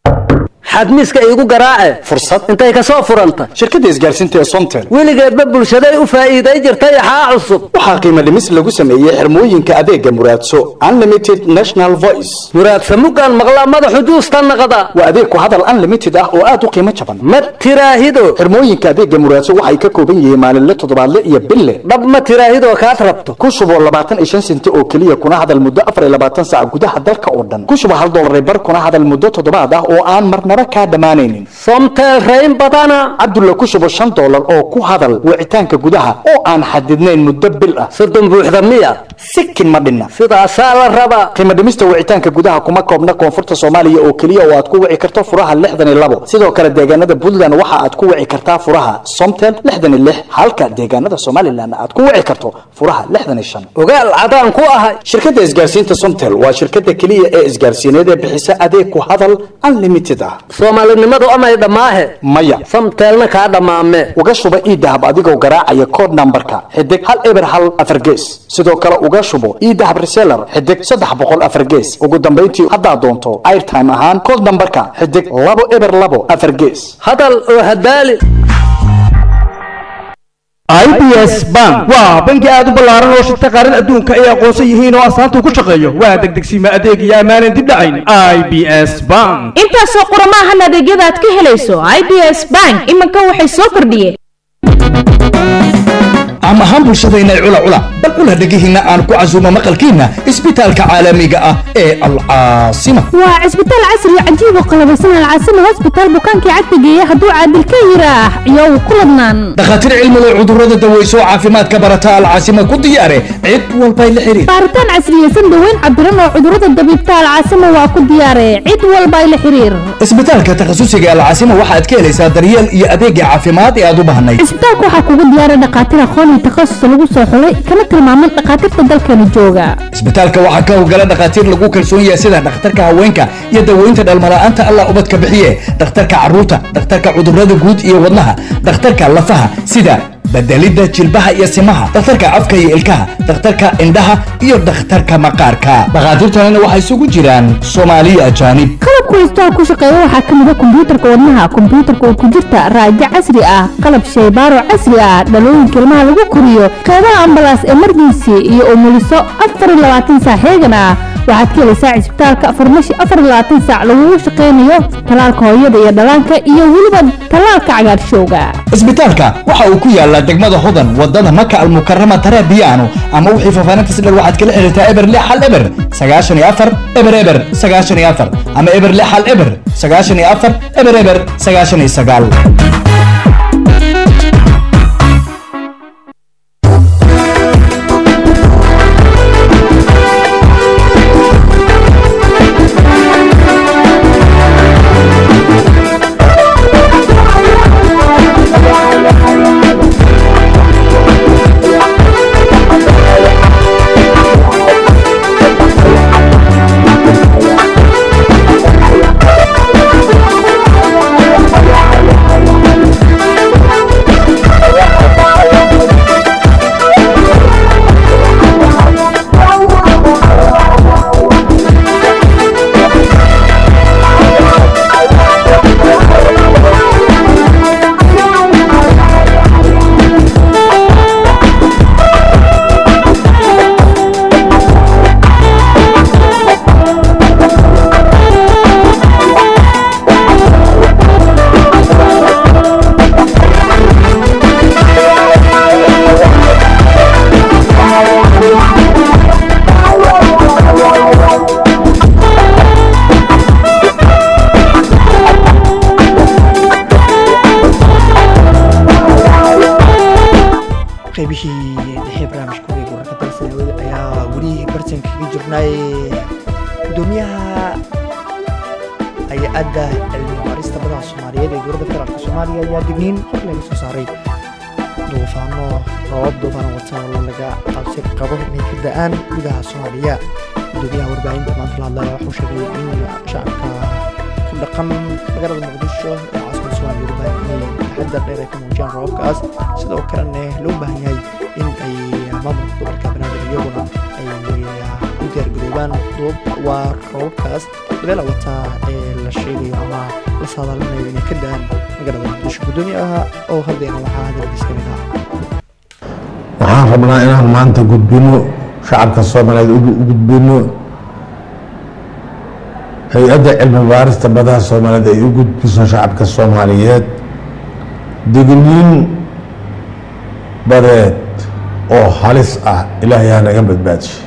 Speaker 16: xadmiiska igu garaace
Speaker 5: fursad
Speaker 16: intay ka soo furanta
Speaker 5: shirkadda isgaarsiinta ee Somtel
Speaker 16: weligeedba bulshaday u faa'iiday jirtay xaa cusub
Speaker 5: waxaa qiimo dhimis lagu sameeyay xirmooyinka adeega Muraadso Unlimited National Voice
Speaker 16: Muraadso mugaan maqla madaxu juusta naqada
Speaker 5: waa adeeg ku hadal unlimited ah oo aad u qiimo jaban
Speaker 16: ma tiraahido
Speaker 5: xirmooyinka adeega Muraadso waxay ka kooban yihiin maalinle toddobaadle iyo bille
Speaker 16: dhab ma tiraahido ka rabto
Speaker 5: ku shubo labaatan iyo shan senti oo kaliya kuna hadal muddo afar iyo labaatan saac gudaha dalka oo dhan ku shubo hal dollar bar kuna hadal muddo toddobaad ah oo aan marnaba ka dhamaanaynin
Speaker 16: Somtel rayn badana
Speaker 5: Abdullah ku shubo shan dollar oo ku hadal wicitaanka gudaha oo aan xadidnayn muddo bil ah
Speaker 16: soddon buuxda miya
Speaker 5: sikin ma dhinna
Speaker 16: sidaas la raba
Speaker 5: qiimo dhimista wicitaanka gudaha kuma koobna koonfurta Soomaaliya oo kaliya oo aad ku wici karto furaha lixdan iyo labo sidoo kale deegaanada Puntland waxa aad ku wici kartaa furaha Somtel lixdan iyo lix halka deegaanada Somaliland aad ku wici karto furaha lixdan iyo shan
Speaker 16: ogaal cadaan ku ahay
Speaker 5: shirkadda isgaarsiinta Somtel waa shirkadda kaliya ee isgaarsiineed ee bixisa adeeg ku hadal unlimited ah
Speaker 16: Soomaalinimadu amay dhamaahe
Speaker 5: maya
Speaker 16: Somtelna ka dhamaame
Speaker 5: uga shuba e-dahab adigoo garaacaya code numberka xidig hal eber hal afar gees sidoo kale uga shubo e-dahab reseller xidig saddex boqol afar gees ugu dambeyntii hadda doonto airtime ahaan code numberka xidig labo eber labo afar gees
Speaker 16: hadal oo hadaali
Speaker 17: I B S Bank waa bangi aad u ballaaran oo shirka qaran adduunka ay aqoonsan yihiin oo asaantu ku shaqeeyo waa degdegsiima adeeg iyo amaanan dib dhacayn I B S Bank
Speaker 15: intaasoo qoramahan adeegyada aad ka helayso I B S Bank iminka waxay soo kordhiyeen
Speaker 17: عم هم bulshadayna cula cula bal cula dhagihiina aan ku casuumo maqalkiina isbitaalka caalamiga ah ee al-caasima
Speaker 4: waa isbitaal casri cajiib oo qalabaysan al-caasima hospital bukaankii cagtigeeya hadduu caadil ka yiraah iyo ku ladnaan
Speaker 17: dhakhaatiir cilmi leh cudurrada daweyso caafimaadka barata al-caasima ku diyaare cid walba ay la xiriir
Speaker 4: baaritaan casriyeysan daweyn cabiran oo cudurrada dabiibta al-caasima waa ku diyaare cid walba ay la xiriir
Speaker 17: isbitaalka takhasusiga al-caasima waxaad ka helaysaa daryeel iyo adeeg caafimaad ee aad u baahnayd
Speaker 4: isbitaalku waxa kugu diyaara dhakhaatiir aqoon تخصص lagu soo xulay kana tilmaaman dhaqaatiirta dalkeena jooga
Speaker 17: isbitaalka waxa ka howlgala dhaqaatiir lagu kalsoon yahay sida dhakhtarka haweenka iyo daweynta dhalmalaanta Allah ubadka bixiye dhakhtarka caruurta dhakhtarka cudurrada guud iyo wadnaha dhakhtarka lafaha sida bedelida jilbaha iyo simaha dhakhtarka afka iyo ilkaha dhakhtarka indhaha iyo dhakhtarka maqaarka dhaqaatiirtana waxay isugu jiraan Soomaaliya ajaanib
Speaker 4: qalabku istaa ku shaqeeya waxa kamid ah kombiyuutarka wadnaha kombiyuutarka oo ku jirta raajo casri ah qalab shaybaaro casri ah dhalooyinka ilmaha lagu koriyo qeybaha ambalaas emergency iyo umuliso afar iyo labaatan saac heegan ah waxaad ka helaysaa isbitaalka farmashi afar iyo labaatan saac lagu shaqeynayo talaalka hooyada iyo dhalaanka iyo weliba talaalka cagaarshowga
Speaker 17: isbitaalka waxa uu ku yaala degmada hodan wadada maka al-mukarrama tarabiyaano ama wixii faafaananta sidoo waxaad kala xiriirtaa eber lix hal eber sagaashan iyo afar eber eber sagaashan iyo afar ama eber lix hal eber sagaashan iyo afar eber eber sagaashan iyo sagaal gudaha Soomaaliya gudaha warbaahinta maanta la hadlayo wuxuu sheegay in shacabka ku dhaqan magaalada Muqdisho ee caasimada Soomaaliya ay baahan hadda dheer ka muujiyaan roobkaas sidoo kalena loo baahan yahay in ay maamulka gobolka Banaadir iyaguna ay u diyaargaroobaan waa roobkaas leela wata ee la sheegayo ama la saadaalinayo in ka daan magaalada Muqdisho gudoomiyaha oo hadda waxa hadda diskanaa
Speaker 18: waxaan rabnaa inaan maanta gudbino shacabka Soomaaliyeed ugu gudbino hay'adda cilmi baarista badaha Soomaaliyeed ay u gudbiso shacabka Soomaaliyeed digniin badeed oo halis ah Ilaahay ha naga badbaadiyo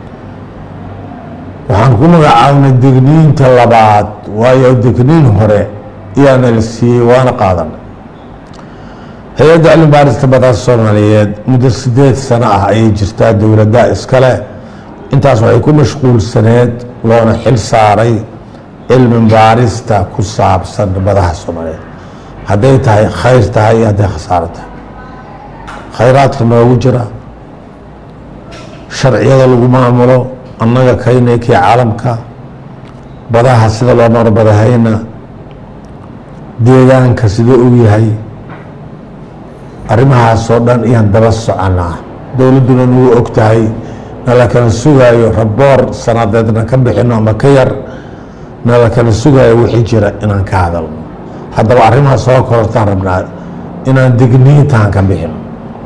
Speaker 18: waxaan ku magacaabnay digniinta labaad waayo digniin hore iyana la siiyey waana qaadanay hay'adda cilmi baarista badaha Soomaaliyeed muddo sideed sano ah ayay jirtaa dowladda iskale intaas waxay ku mashquulsaneed loona xil saaray cilmi baarista ku saabsan badaha Soomaaliyeed hadday tahay khayr tahay hadday khasaaro tahay khayraadka noogu jira sharciyada lagu maamulo annaga kaynay kii caalamka badaha sida loo marbadahayna deegaanka sidoo uu yahay arrimahaas oo dhan iyaan daba soconaa dowladduna nagu og tahay nala kala sugaayo raboor sanadeedna ka bixino ama ka yar nala kala sugaayo wixii jira inaan ka hadalno haddaba arrimaha soo korortaan rabnaa inaan digniintaan ka bixino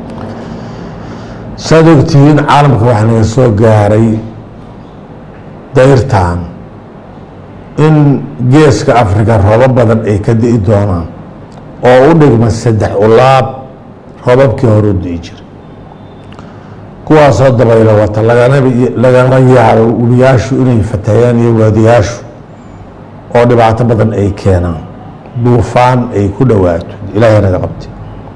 Speaker 18: saad ogtihiin caalamka waxaa naga soo gaaray dayrtaan in geeska afrika roobo badan ay ka di'i doonaan oo u dhigma saddex ulaab roobabkii hore u di'i jiray kuwaasoo dabaylo wata lagana lagana yaabo webiyaashu inay fatahayaan iyo waadiyaashu oo dhibaato badan ay keenaan duufaan ay ku dhowaato ilaahay naga qabtay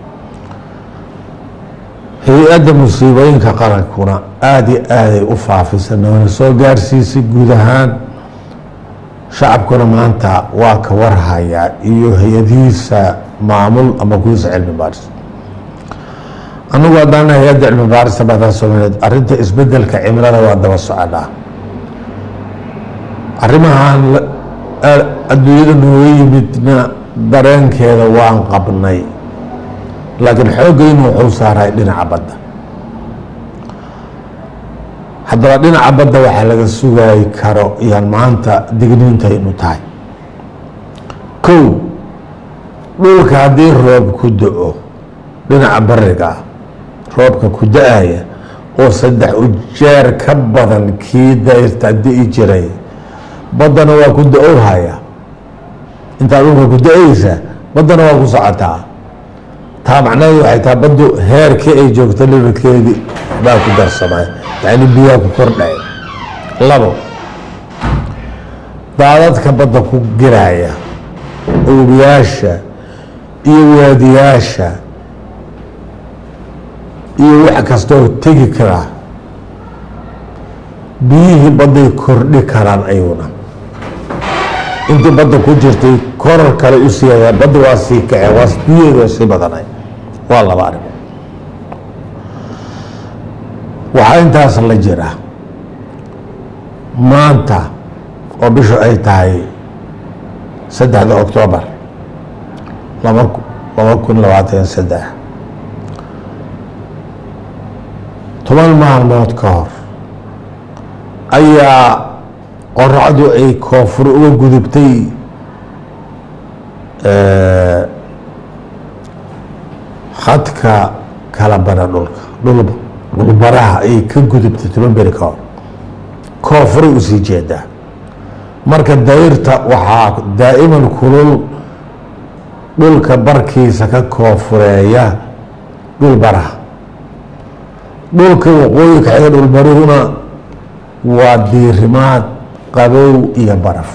Speaker 18: hay-adda musiibooyinka qarankuna aada iyo aaday u faafisa noona soo gaarsiisay guud ahaan shacabkuna maanta waa ka warhayaa iyo hay-adihiisa maamul ama kuwiisa cilmi baaris annagu haddaana hay-adda cilmi baarista bahda soomaaliyeed arrinta isbedelka cimilada waa daba soconaa arrimahan adduunyada nooga yimidna dareenkeeda waan qabnay laakiin xoogaynu wuxuu saaray dhinaca badda haddaba dhinaca badda waxaa laga sugayi karo iyaan maanta digniintaynu tahay kow dhulka haddii roob ku da-o dhinaca bariga roobka ku da-aya oo saddex ujeer ka badan kii dayrta di'i jiray baddana waa ku da-ow haya intaa dhulka ku da-aysa baddana waa ku socotaa taa macnaheedu waxay tahay baddu heerkii ay joogto libadkeedii baa ku darsamay yacni biyaha ku kordhaya labo daadadka badda ku gelaya oobiyaasha iyo waadiyaasha iyo wax kastoo tegi karaa biyihii badday kordhi karaan ayuuna intii badda ku jirtay korar kale u siiyaya badda waa sii kacee waa biyaheedu waa sii badanay waa laba arimo waxaa intaas la jira maanta oo bishu ay tahay saddexda octoobar laba laba kun labaatan saddex toban maalmood ka hor ayaa qoracdu ay koonfur uga gudubtay khadka kala bana dhulka dhulbaraha ay ka gudubtay toban beri ka hor koonfuray usii jeedaa marka dayrta waxaa daa'iman kulul dhulka barkiisa ka koonfureeya dhulbaraha dhulka waqooyinka xiga dhulbaruhuna waa diirimaad qabow iyo baraf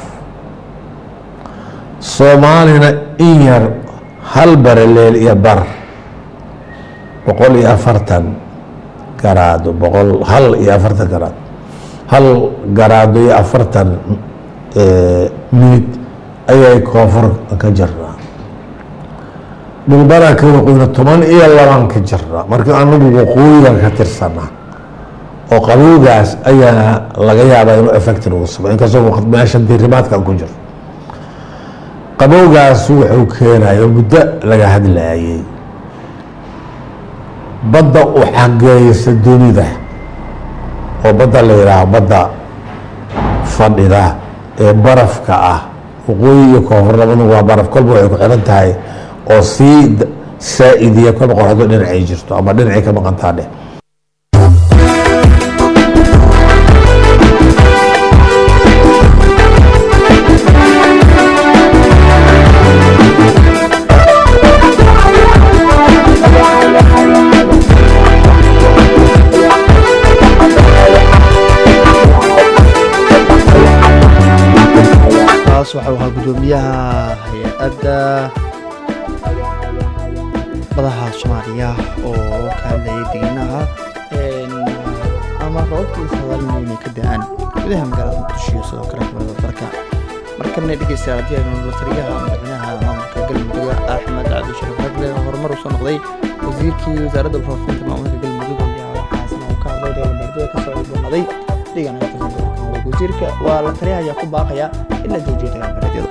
Speaker 18: soomaalina in yar hal baraleel iyo bar boqol iyo afartan garaado boqol hal iyo afartan garaado hal garaado iyo afartan minid ayay koonfur ka jirnaa dhulbara ka waqooyina toban iyo laban ka jirnaa marka anagu waqooyigan ka tirsanaa oo qabowgaas ayaa laga yaabaa inuu effect lagu sabo inkastoo meesha diirimaadkan ku jiro qabowgaas wuxuu keenaya muddo laga hadlayay badda u xageysa dunida oo badda la yidhaaho badda fadhida ee barafka ah waqooyi iyo koonfur labadu waa baraf kolba waxay ku xiran tahay oo sii saa-idiya kolba qorado dhinacay jirto ama dhinacay ka maqantaa dheh
Speaker 1: waxa uu ahaa gudoomiyaha hay-adda madaxa soomaaliya oo ka hadlayay deganaha ama roobkiisa hadalna inay ka da-aan gudaha magaalada muqdisho sidoo kale gobolada dalka markana dhegeystayaal haddii aynu la taliyaha madaxweynaha maamulka galmudug axmed cabdi sharaf ragle horumar usoo noqday wasiirkii wasaaradda faafinta maamulka galmudug ayaa waxaasna uu ka hadlay dowladda ka soo cusboonaaday deegaanka wasiirka waa la taliyaha ayaa ku baaqaya in la joojiyo dagaalbareedyada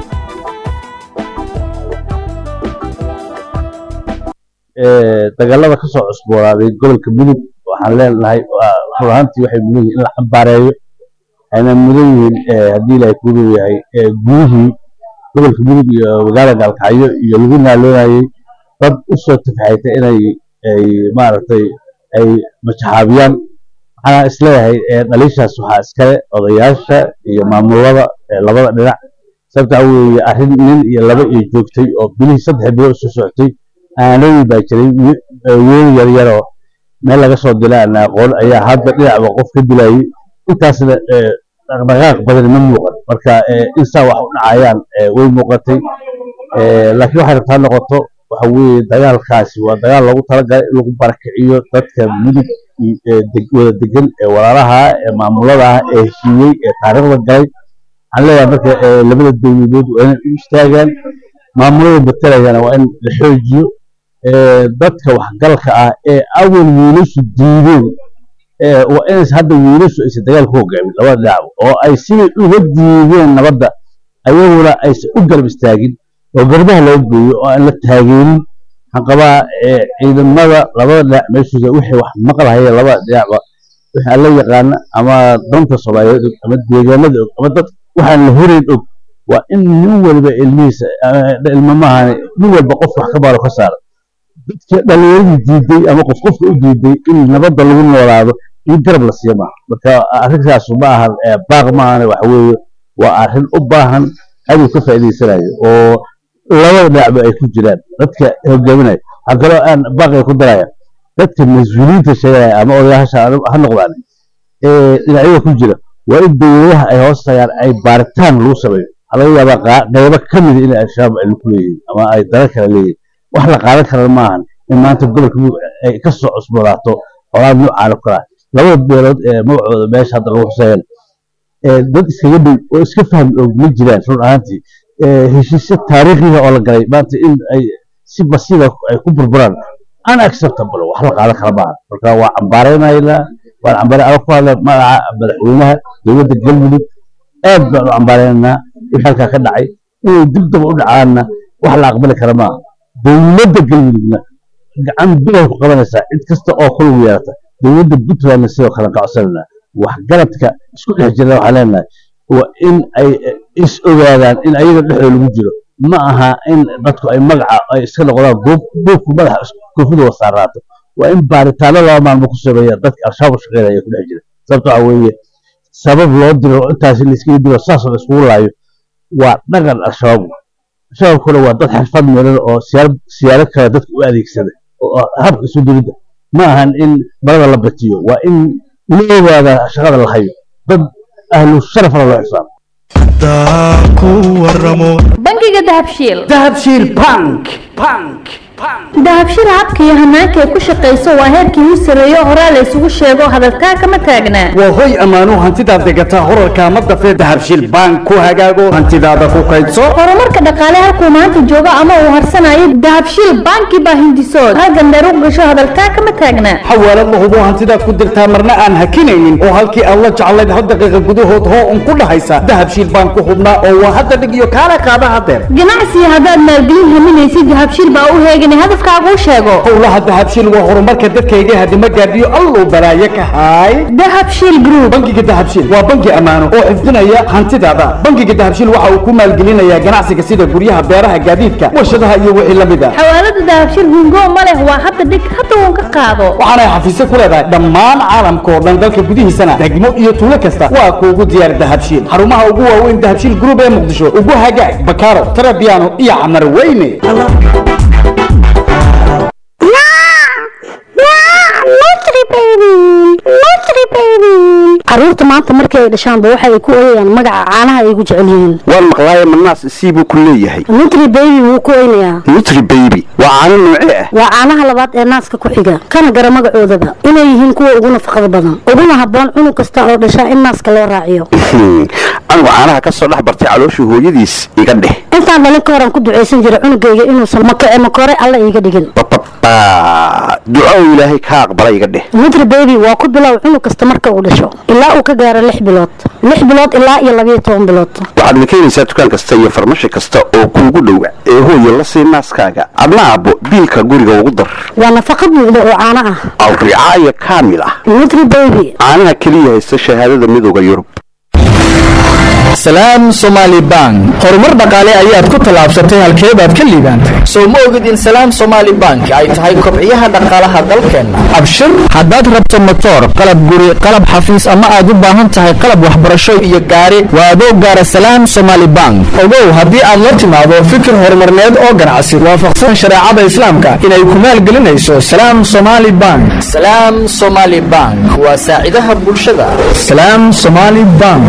Speaker 19: dagaalada ka soo cusboonaaday gobolka mudug waxaan leenahay run ahaantii waxay mudan yihiin in la xambaareeyo ayna mudan yihiin haddii ilaahay kuu leeyahay gudihii gobolka mudug iyo magaalada gaalkacyo iyo lagu naaloonayay dad u soo tafaxayta inay ay maaragtay ay majaxaabiyaan waxaan isleeyahay dhaliishaas waxaa iskale odayaasha iyo maamulada labada dhinac sababta weeye arrin nin iyo laba iyo joogtay oo bilihii saddex bilood soo socotay aanooyin baa jiray wiil yar yaroo meel laga soo dilay aan aqoon ayaa hadda dhinacba qof ka dilayay intaasna dhaqdhaqaaq badan ma muuqan marka insaa wax u dhacayaan way muuqatay laakiin waxay rabtaa noqoto waxa weeye dagaalkaasi waa dagaal loogu talagalay in lagu barakiciyo dadka mudug wada degan ee walaalaha ee maamulada ah ee heshiiyey ee taariikhda galay waxaan leeyahay marka labada dowladood waa inay u istaagaan maamulada betelayana waa in la xoojiyo dadka waxgalka ah ee awal wiilashu diideen waa inays hadda wiilashu aysan dagaal ku hogaamin labada dhinac oo ay siday uga diideen nabadda ayaguna aysan u garab istaagin oo garbaha loo gooyo oo aan la taageerin waxaan qabaa ciidamada labada dhinac meeshiisa wixii wax maqlahaya labada dhinacba wixii alla yaqaana ama danta soomaaliyeed og ama deegaanada og ama dad waxaan la horeyn og waa in nin walba ilmihiisa ilmo maahan nin walba qof wax ka baaro ka saara dadka dhalinyaradii diiday ama qof qofka u diiday in nabadda lagu noolaado in garab la siiyo maaha marka arrinkaasu ma ahan baaq maahane waxa weeye waa arrin u baahan aduu ka faa'iidaysanayo oo labada dhinacba ay ku jiraan dadka hogaaminaya waxaa kaloo aan baaqay ku daraya dadka mas-uuliyiinta sheeganaya ama odayaasha ha noqdaan dhinacyada ku jira waa in dowladaha ay hoos tagaan ay baaritaan lagu sameeyo waxaa laga yaabaa qaybo ka mida inay al-shabaab ay ku leeyihiin ama ay dara kale leeyihiin wax la qaadan kara maahan in maanta gobolka mudug ay ka soo cusboonaato colaad noocaan oo kale labada beelood ee magacooda meesha hadda lagu xuseeyeen dad iskaga dhow oo iska fahmi og ma jiraan run ahaantii heshiisyo taariikhiga oo la galay maanta in ay si basiida ay ku burburaan unacceptable wax la qaadan kara maahan marka waa cambaareynayna waan cambaare ala ku hadla magaca madaxweynaha dowladda galmudug aad baan u cambaareynaa wixii halkaa ka dhacay inay dib daba u dhacaanna wax la aqbali kara maaha dowladda galmudugna gacan bilay ku qabanaysaa cid kasta oo kulug yeelata dowladda puntlandna sidoo kale ka codsanayna waxgaradka isku dhex jira waxaan leenahay waa in ay is ogaadaan in ayaga dhexdooda lagu jiro ma aha in dadku ay magaca ay iska noqdaan buubku madaxa koofidooda saaraato waa in baaritaano laba maalmo ku sameeyaan dadka al-shabaab shaqeynaya ku dhex jira sababto waxa weeye sabab loo diro intaas la iskaga diro saasoo la iskugu laayo waa dhaqan al-shabaab al-shabaabkuna waa dad xirfad meelan oo siyaaro kale dadka u adeegsada oo habka isu diridda ma ahan in balada la batiyo waa in la ogaada shaqada la hayo dad ahlu sharafna loo xisaabo
Speaker 4: bangiga dahabshiil
Speaker 5: dahabshiil bank bank
Speaker 4: dahabshiil habka iyo hanaanka ay ku shaqayso waa heerkii u sareeyo horaa la isugu sheego hadalkaa kama taagnaa
Speaker 5: waa hoy ammaano hantidaad degataa horarka ama dafee dahabshiil bank ku hagaago hantidaada ku kaydso
Speaker 4: horumarka dhaqaale halkuu maanta joogo ama uu harsanayo dahabshiil banki baa hindisood halgan dheer u gasho hadalkaa kama taagnaa
Speaker 5: xawaalad la hubo hantidaad ku dirtaa marna aan hakinaynin oo halkii aad la jeclayd hal daqiiqa gudahood hoo un ku dhahaysa dahabshiil bank ku hubnaa oo waa hadda dhig iyo kaala qaada hadeer
Speaker 4: ganacsiga haddaad maalgelin haminaysid dahabshiil baa u heegan hadafkaagu sheego
Speaker 5: howlaha dahabshiil waa horumarka dadkayga hadima gaadhiyo allow balaayo ka haay
Speaker 4: dahabshiil group
Speaker 5: bangiga dahabshiil waa bangi ammaano oo xifdinaya hantidaada bangiga dahabshiil waxa uu ku maalgelinayaa ganacsiga sida guryaha beeraha gaadiidka warshadaha iyo wixii lamid ah
Speaker 4: xawaalada dahabshiil hungo ma leh waa hadda dhig hadda uun ka qaado
Speaker 5: waxaanay xafiisyo ku leedahay dhammaan caalamka oo dhan dalka gudihiisana degmo iyo tuulo kasta waa kuugu diyaar dahabshiil xarumaha ugu waaweyn dahabshiil group ee muqdisho ugu hagaag bakaaro tarabiano iyo camar weyne
Speaker 15: caruurta maanta markii ay dhashaanba waxa ay ku oyayaan magaca caanaha ay ugu jecel yihiin
Speaker 20: waan maqlaaye manaas isii buu ku leeyahay
Speaker 15: nutri baby wuu ku oynayaa
Speaker 20: nutri baby waa caano noocee ah
Speaker 15: waa caanaha labaad ee naaska ku xiga kana gara magacoodaba inay yihiin kuwa ugu nafaqada badan uguna habboon cunug kasta oo dhashaa in naaska loo raaciyo
Speaker 20: anigu caanaha ka soo dhex bartay calooshii hooyadiis iga dheh
Speaker 15: intaan dhalin ka horan ku ducaysan jiray cunugayga inuusan makace makore alla iiga dhigin
Speaker 20: duco ilaahay ka aqbala iga dheh
Speaker 15: nutri baby waa ku bilow cunug kasta marka uu dhasho ilaa uu ka gaaro lix bilood lix bilood ilaa iyo labiyo toban bilood
Speaker 20: waxaad keenaysaa dukaan kasta iyo farmashi kasta oo kuugu dhow ee hooyo la sii naaskaaga adna aabbo biilka guriga ugu dar
Speaker 15: waa nafaqo buuxda oo caano ah
Speaker 20: alricaaya kaamil ah
Speaker 15: nutri baby
Speaker 20: caanaha keliya haysta shahaadada midooda yurub
Speaker 2: salaam somaali bank horumar dhaqaale ayaad ku tallaabsatay halkee baad ka liibaantay soo ma ogid in salaam somaali bank ay tahay kobciyaha dhaqaalaha dalkeenna abshir haddaad rabto motoor qalab guri qalab xafiis ama aad u baahan tahay qalab waxbarasho iyo gaari waa adoo gaara salaam somaali bank ogow haddii aad la timaado fikir horumarneed oo ganacsi waafaqsan shareecada islaamka inay ku maalgelinayso salaam somaali bank salaam somaali bank waa saacidaha bulshada salaam somaali bank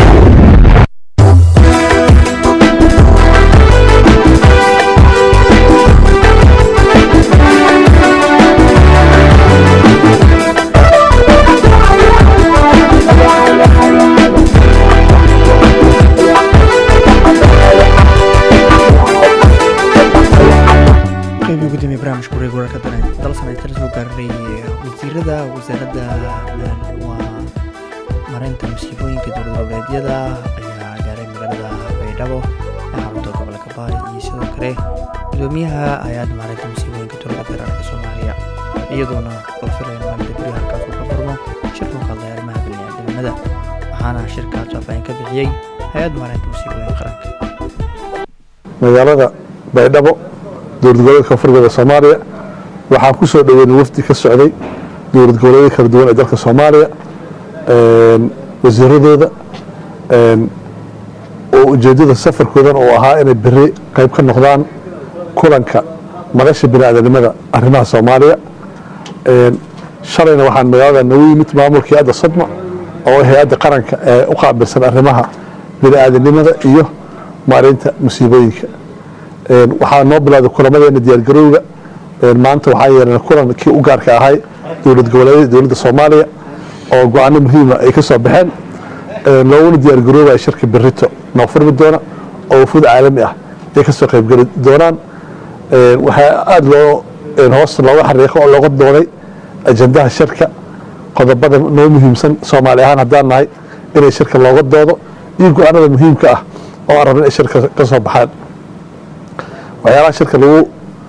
Speaker 1: barnaamijka wareeg wararka dalsan ay tala soo gaaray wasiirada wasaaradda waa mareynta musiibooyinka dowlad goboleedyada ayaa gaaray magaalada baydhabo ee xarunta gobolka baari iyo sidoo kale gudoomiyaha hay-adda mareynta musiibooyinka dowladda federaalka soomaaliya iyadoona oo filaya maalinta beri halkaas uu ka furmo shirka u hadlaya arrimaha bini'aadanimada waxaana shirkaas faahfaahin ka bixiyey hay-adda mareynta musiibooyinka qaranka
Speaker 21: magaalada baydhabo dowlad goboleedka koonfurta Soomaaliya waxaa ku soo dhaweeyay wafdi ka socday dowlad goboleedyada kala duwan ee dalka Soomaaliya ee wasiiradooda ee oo ujeedada safarkoodan oo ahaa inay bari qayb ka noqdaan kulanka madasha bini'aadanimada arrimaha Soomaaliya ee shalayna waxaan magaalada noogu yimid maamulkii Aada Sadma oo hay'adda qaranka ee u qaabilsan arrimaha bini'aadanimada iyo maareynta musiibooyinka waxaa noo bilowday kulamadeena diyaargarowga maanta waxaa yeelana kulankii u gaarka ahay dowlad goboleedyada dowladda Soomaaliya oo go'aano muhiim ah ay ka soo baxeen looguna diyaargaroobay shirka berrito noo furmi doona oo wufuud caalami ah ay ka soo qayb gali doonaan waxaa aad loo hoos looga xariiqo oo looga dooday ajandaha shirka qodobada noo muhiimsan Soomaali ahaan haddaan nahay inay shirka looga doodo iyo go'aanada muhiimka ah oo aan rabin in shirka ka soo baxaan waxyaalaha shirka lagu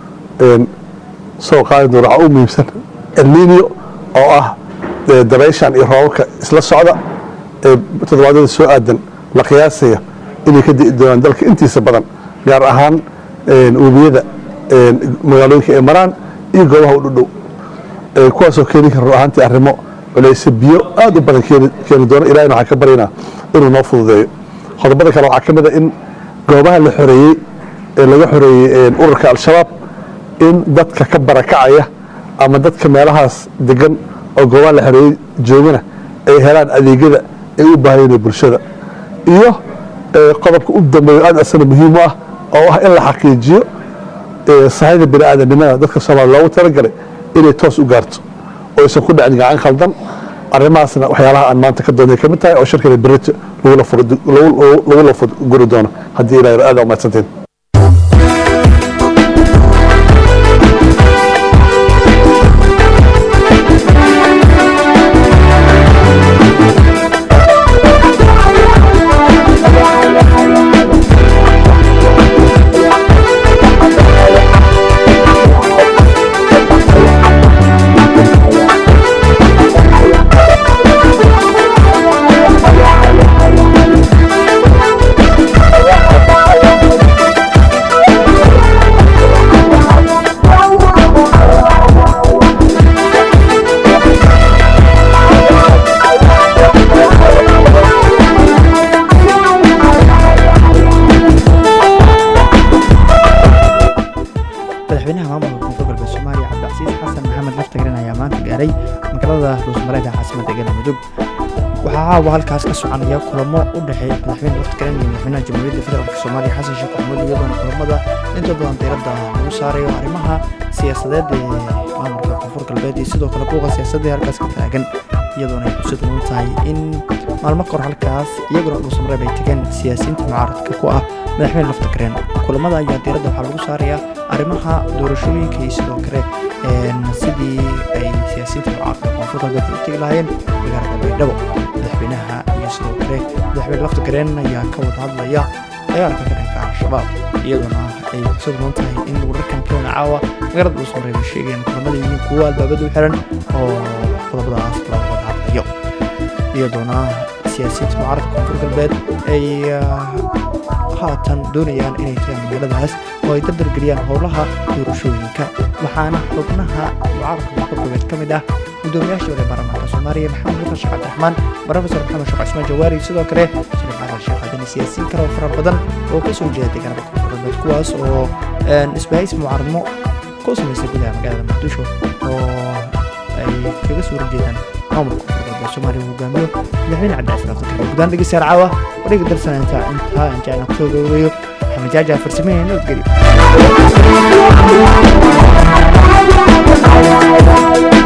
Speaker 21: soo qaadi doono waxaa u muhiimsan El Niño oo ah dabayshan iyo roobabka isla socda ee toddobaadada soo aadan la qiyaasaya inay ka di'i doonaan dalka intiisa badan gaar ahaan webiyada magaalooyinka ee maraan iyo goobaha u dhudhow kuwaasoo keeni kara ahaantii arrimo culaysa biyo aad u badan keeni doona ilaahina waxaan ka baryaynaa inuu noo fududeeyo qodobada kale waxaa ka mid a in goobaha la xoreeyey ee laga xoreeyey ururka al-shabaab in dadka ka barakacaya ama dadka meelahaas degan oo goobaha la xoreeyey joogana ay helaan adeegyada ay u baahayeen bulshada iyo qodobka u dambeeyo aad asana muhiim u ah oo ah in la xaqiijiyo sahayda bini'aadanimada dadka Soomaaliya loogu talagalay inay toos u gaarto oo aysan ku dhacin gacan khaldan arrimahaasna waxyaalaha aan maanta ka doonay ka mid tahay oo shirkada berrito lagula furo lagula furo guri doono haddii ilaahay aad u mahadsantiin waxaa halkaas ka soconaya kulamo u dhaxeeya madaxweynaha waqtigan iyo madaxweynaha jamhuuriyadda federaalka Soomaaliya Xasan Sheekh Maxamuud iyadoona kulamada inta badan diiradda lagu saarayo arrimaha siyaasadeed ee maamulka koonfur galbeed iyo sidoo kale kuwa siyaasadda halkaas ka taagan iyadoona ay xusid mudan tahay in maalmo kahor halkaas iyaguna dhul samreeb ay tageen siyaasiyiinta mucaaradka ku ah madaxweyne waqtigan kulamada ayaa diiradda waxaa lagu saarayaa arrimaha doorashooyinka iyo sidoo kale sidii ay siyaasiyiinta mucaaradka koonfur galbeed u tegi lahaayeen magaalada baydhabo madaxweynaha iyo sidoo kale madaxweyne waqtigan ayaa ka wada hadlaya dagaalka ka dhanka al-shabaab iyadoona ay xusid mudan tahay in wararkan keena caawa magaalada dhul samreeb ay sheegayaan kulamada yihiin kuwa albaabada u xiran oo qodobadaas looga wada hadlayo iyadoona
Speaker 1: siyaasiyiinta mucaaradka koonfur galbeed ay haatan doonayaan inay tagaan magaaladaas oo ay dardargeliyaan howlaha doorashooyinka waxaana xubnaha mucaaradka koonfur galbeed ka mid ah gudoomiyaashii hore baarlamaanka soomaaliya maxamed murtal sheekh cabdiraxmaan brofesor maxamed sheekh cismaan jawaari sidoo kale shariif xasan sheekh aadan siyaasiyiin kale oo fara badan oo ka soo jeeda deegaanada koonfur galbeed kuwaas oo isbahaysi mucaaradnimo ku samaysay gudaha magaalada muqdisho oo ay kaga soo horjeedaan maamulka koonfur galbeed soomaaliya uu hogaamiyo madaxweyne cabdicasiis abdikariim guddaan dhegeystayaal caawa wareega dalsana intaa intaa aan jeclaan kusoo gabagabeeyo maxamed jaaja farsameynaya nabadgelyo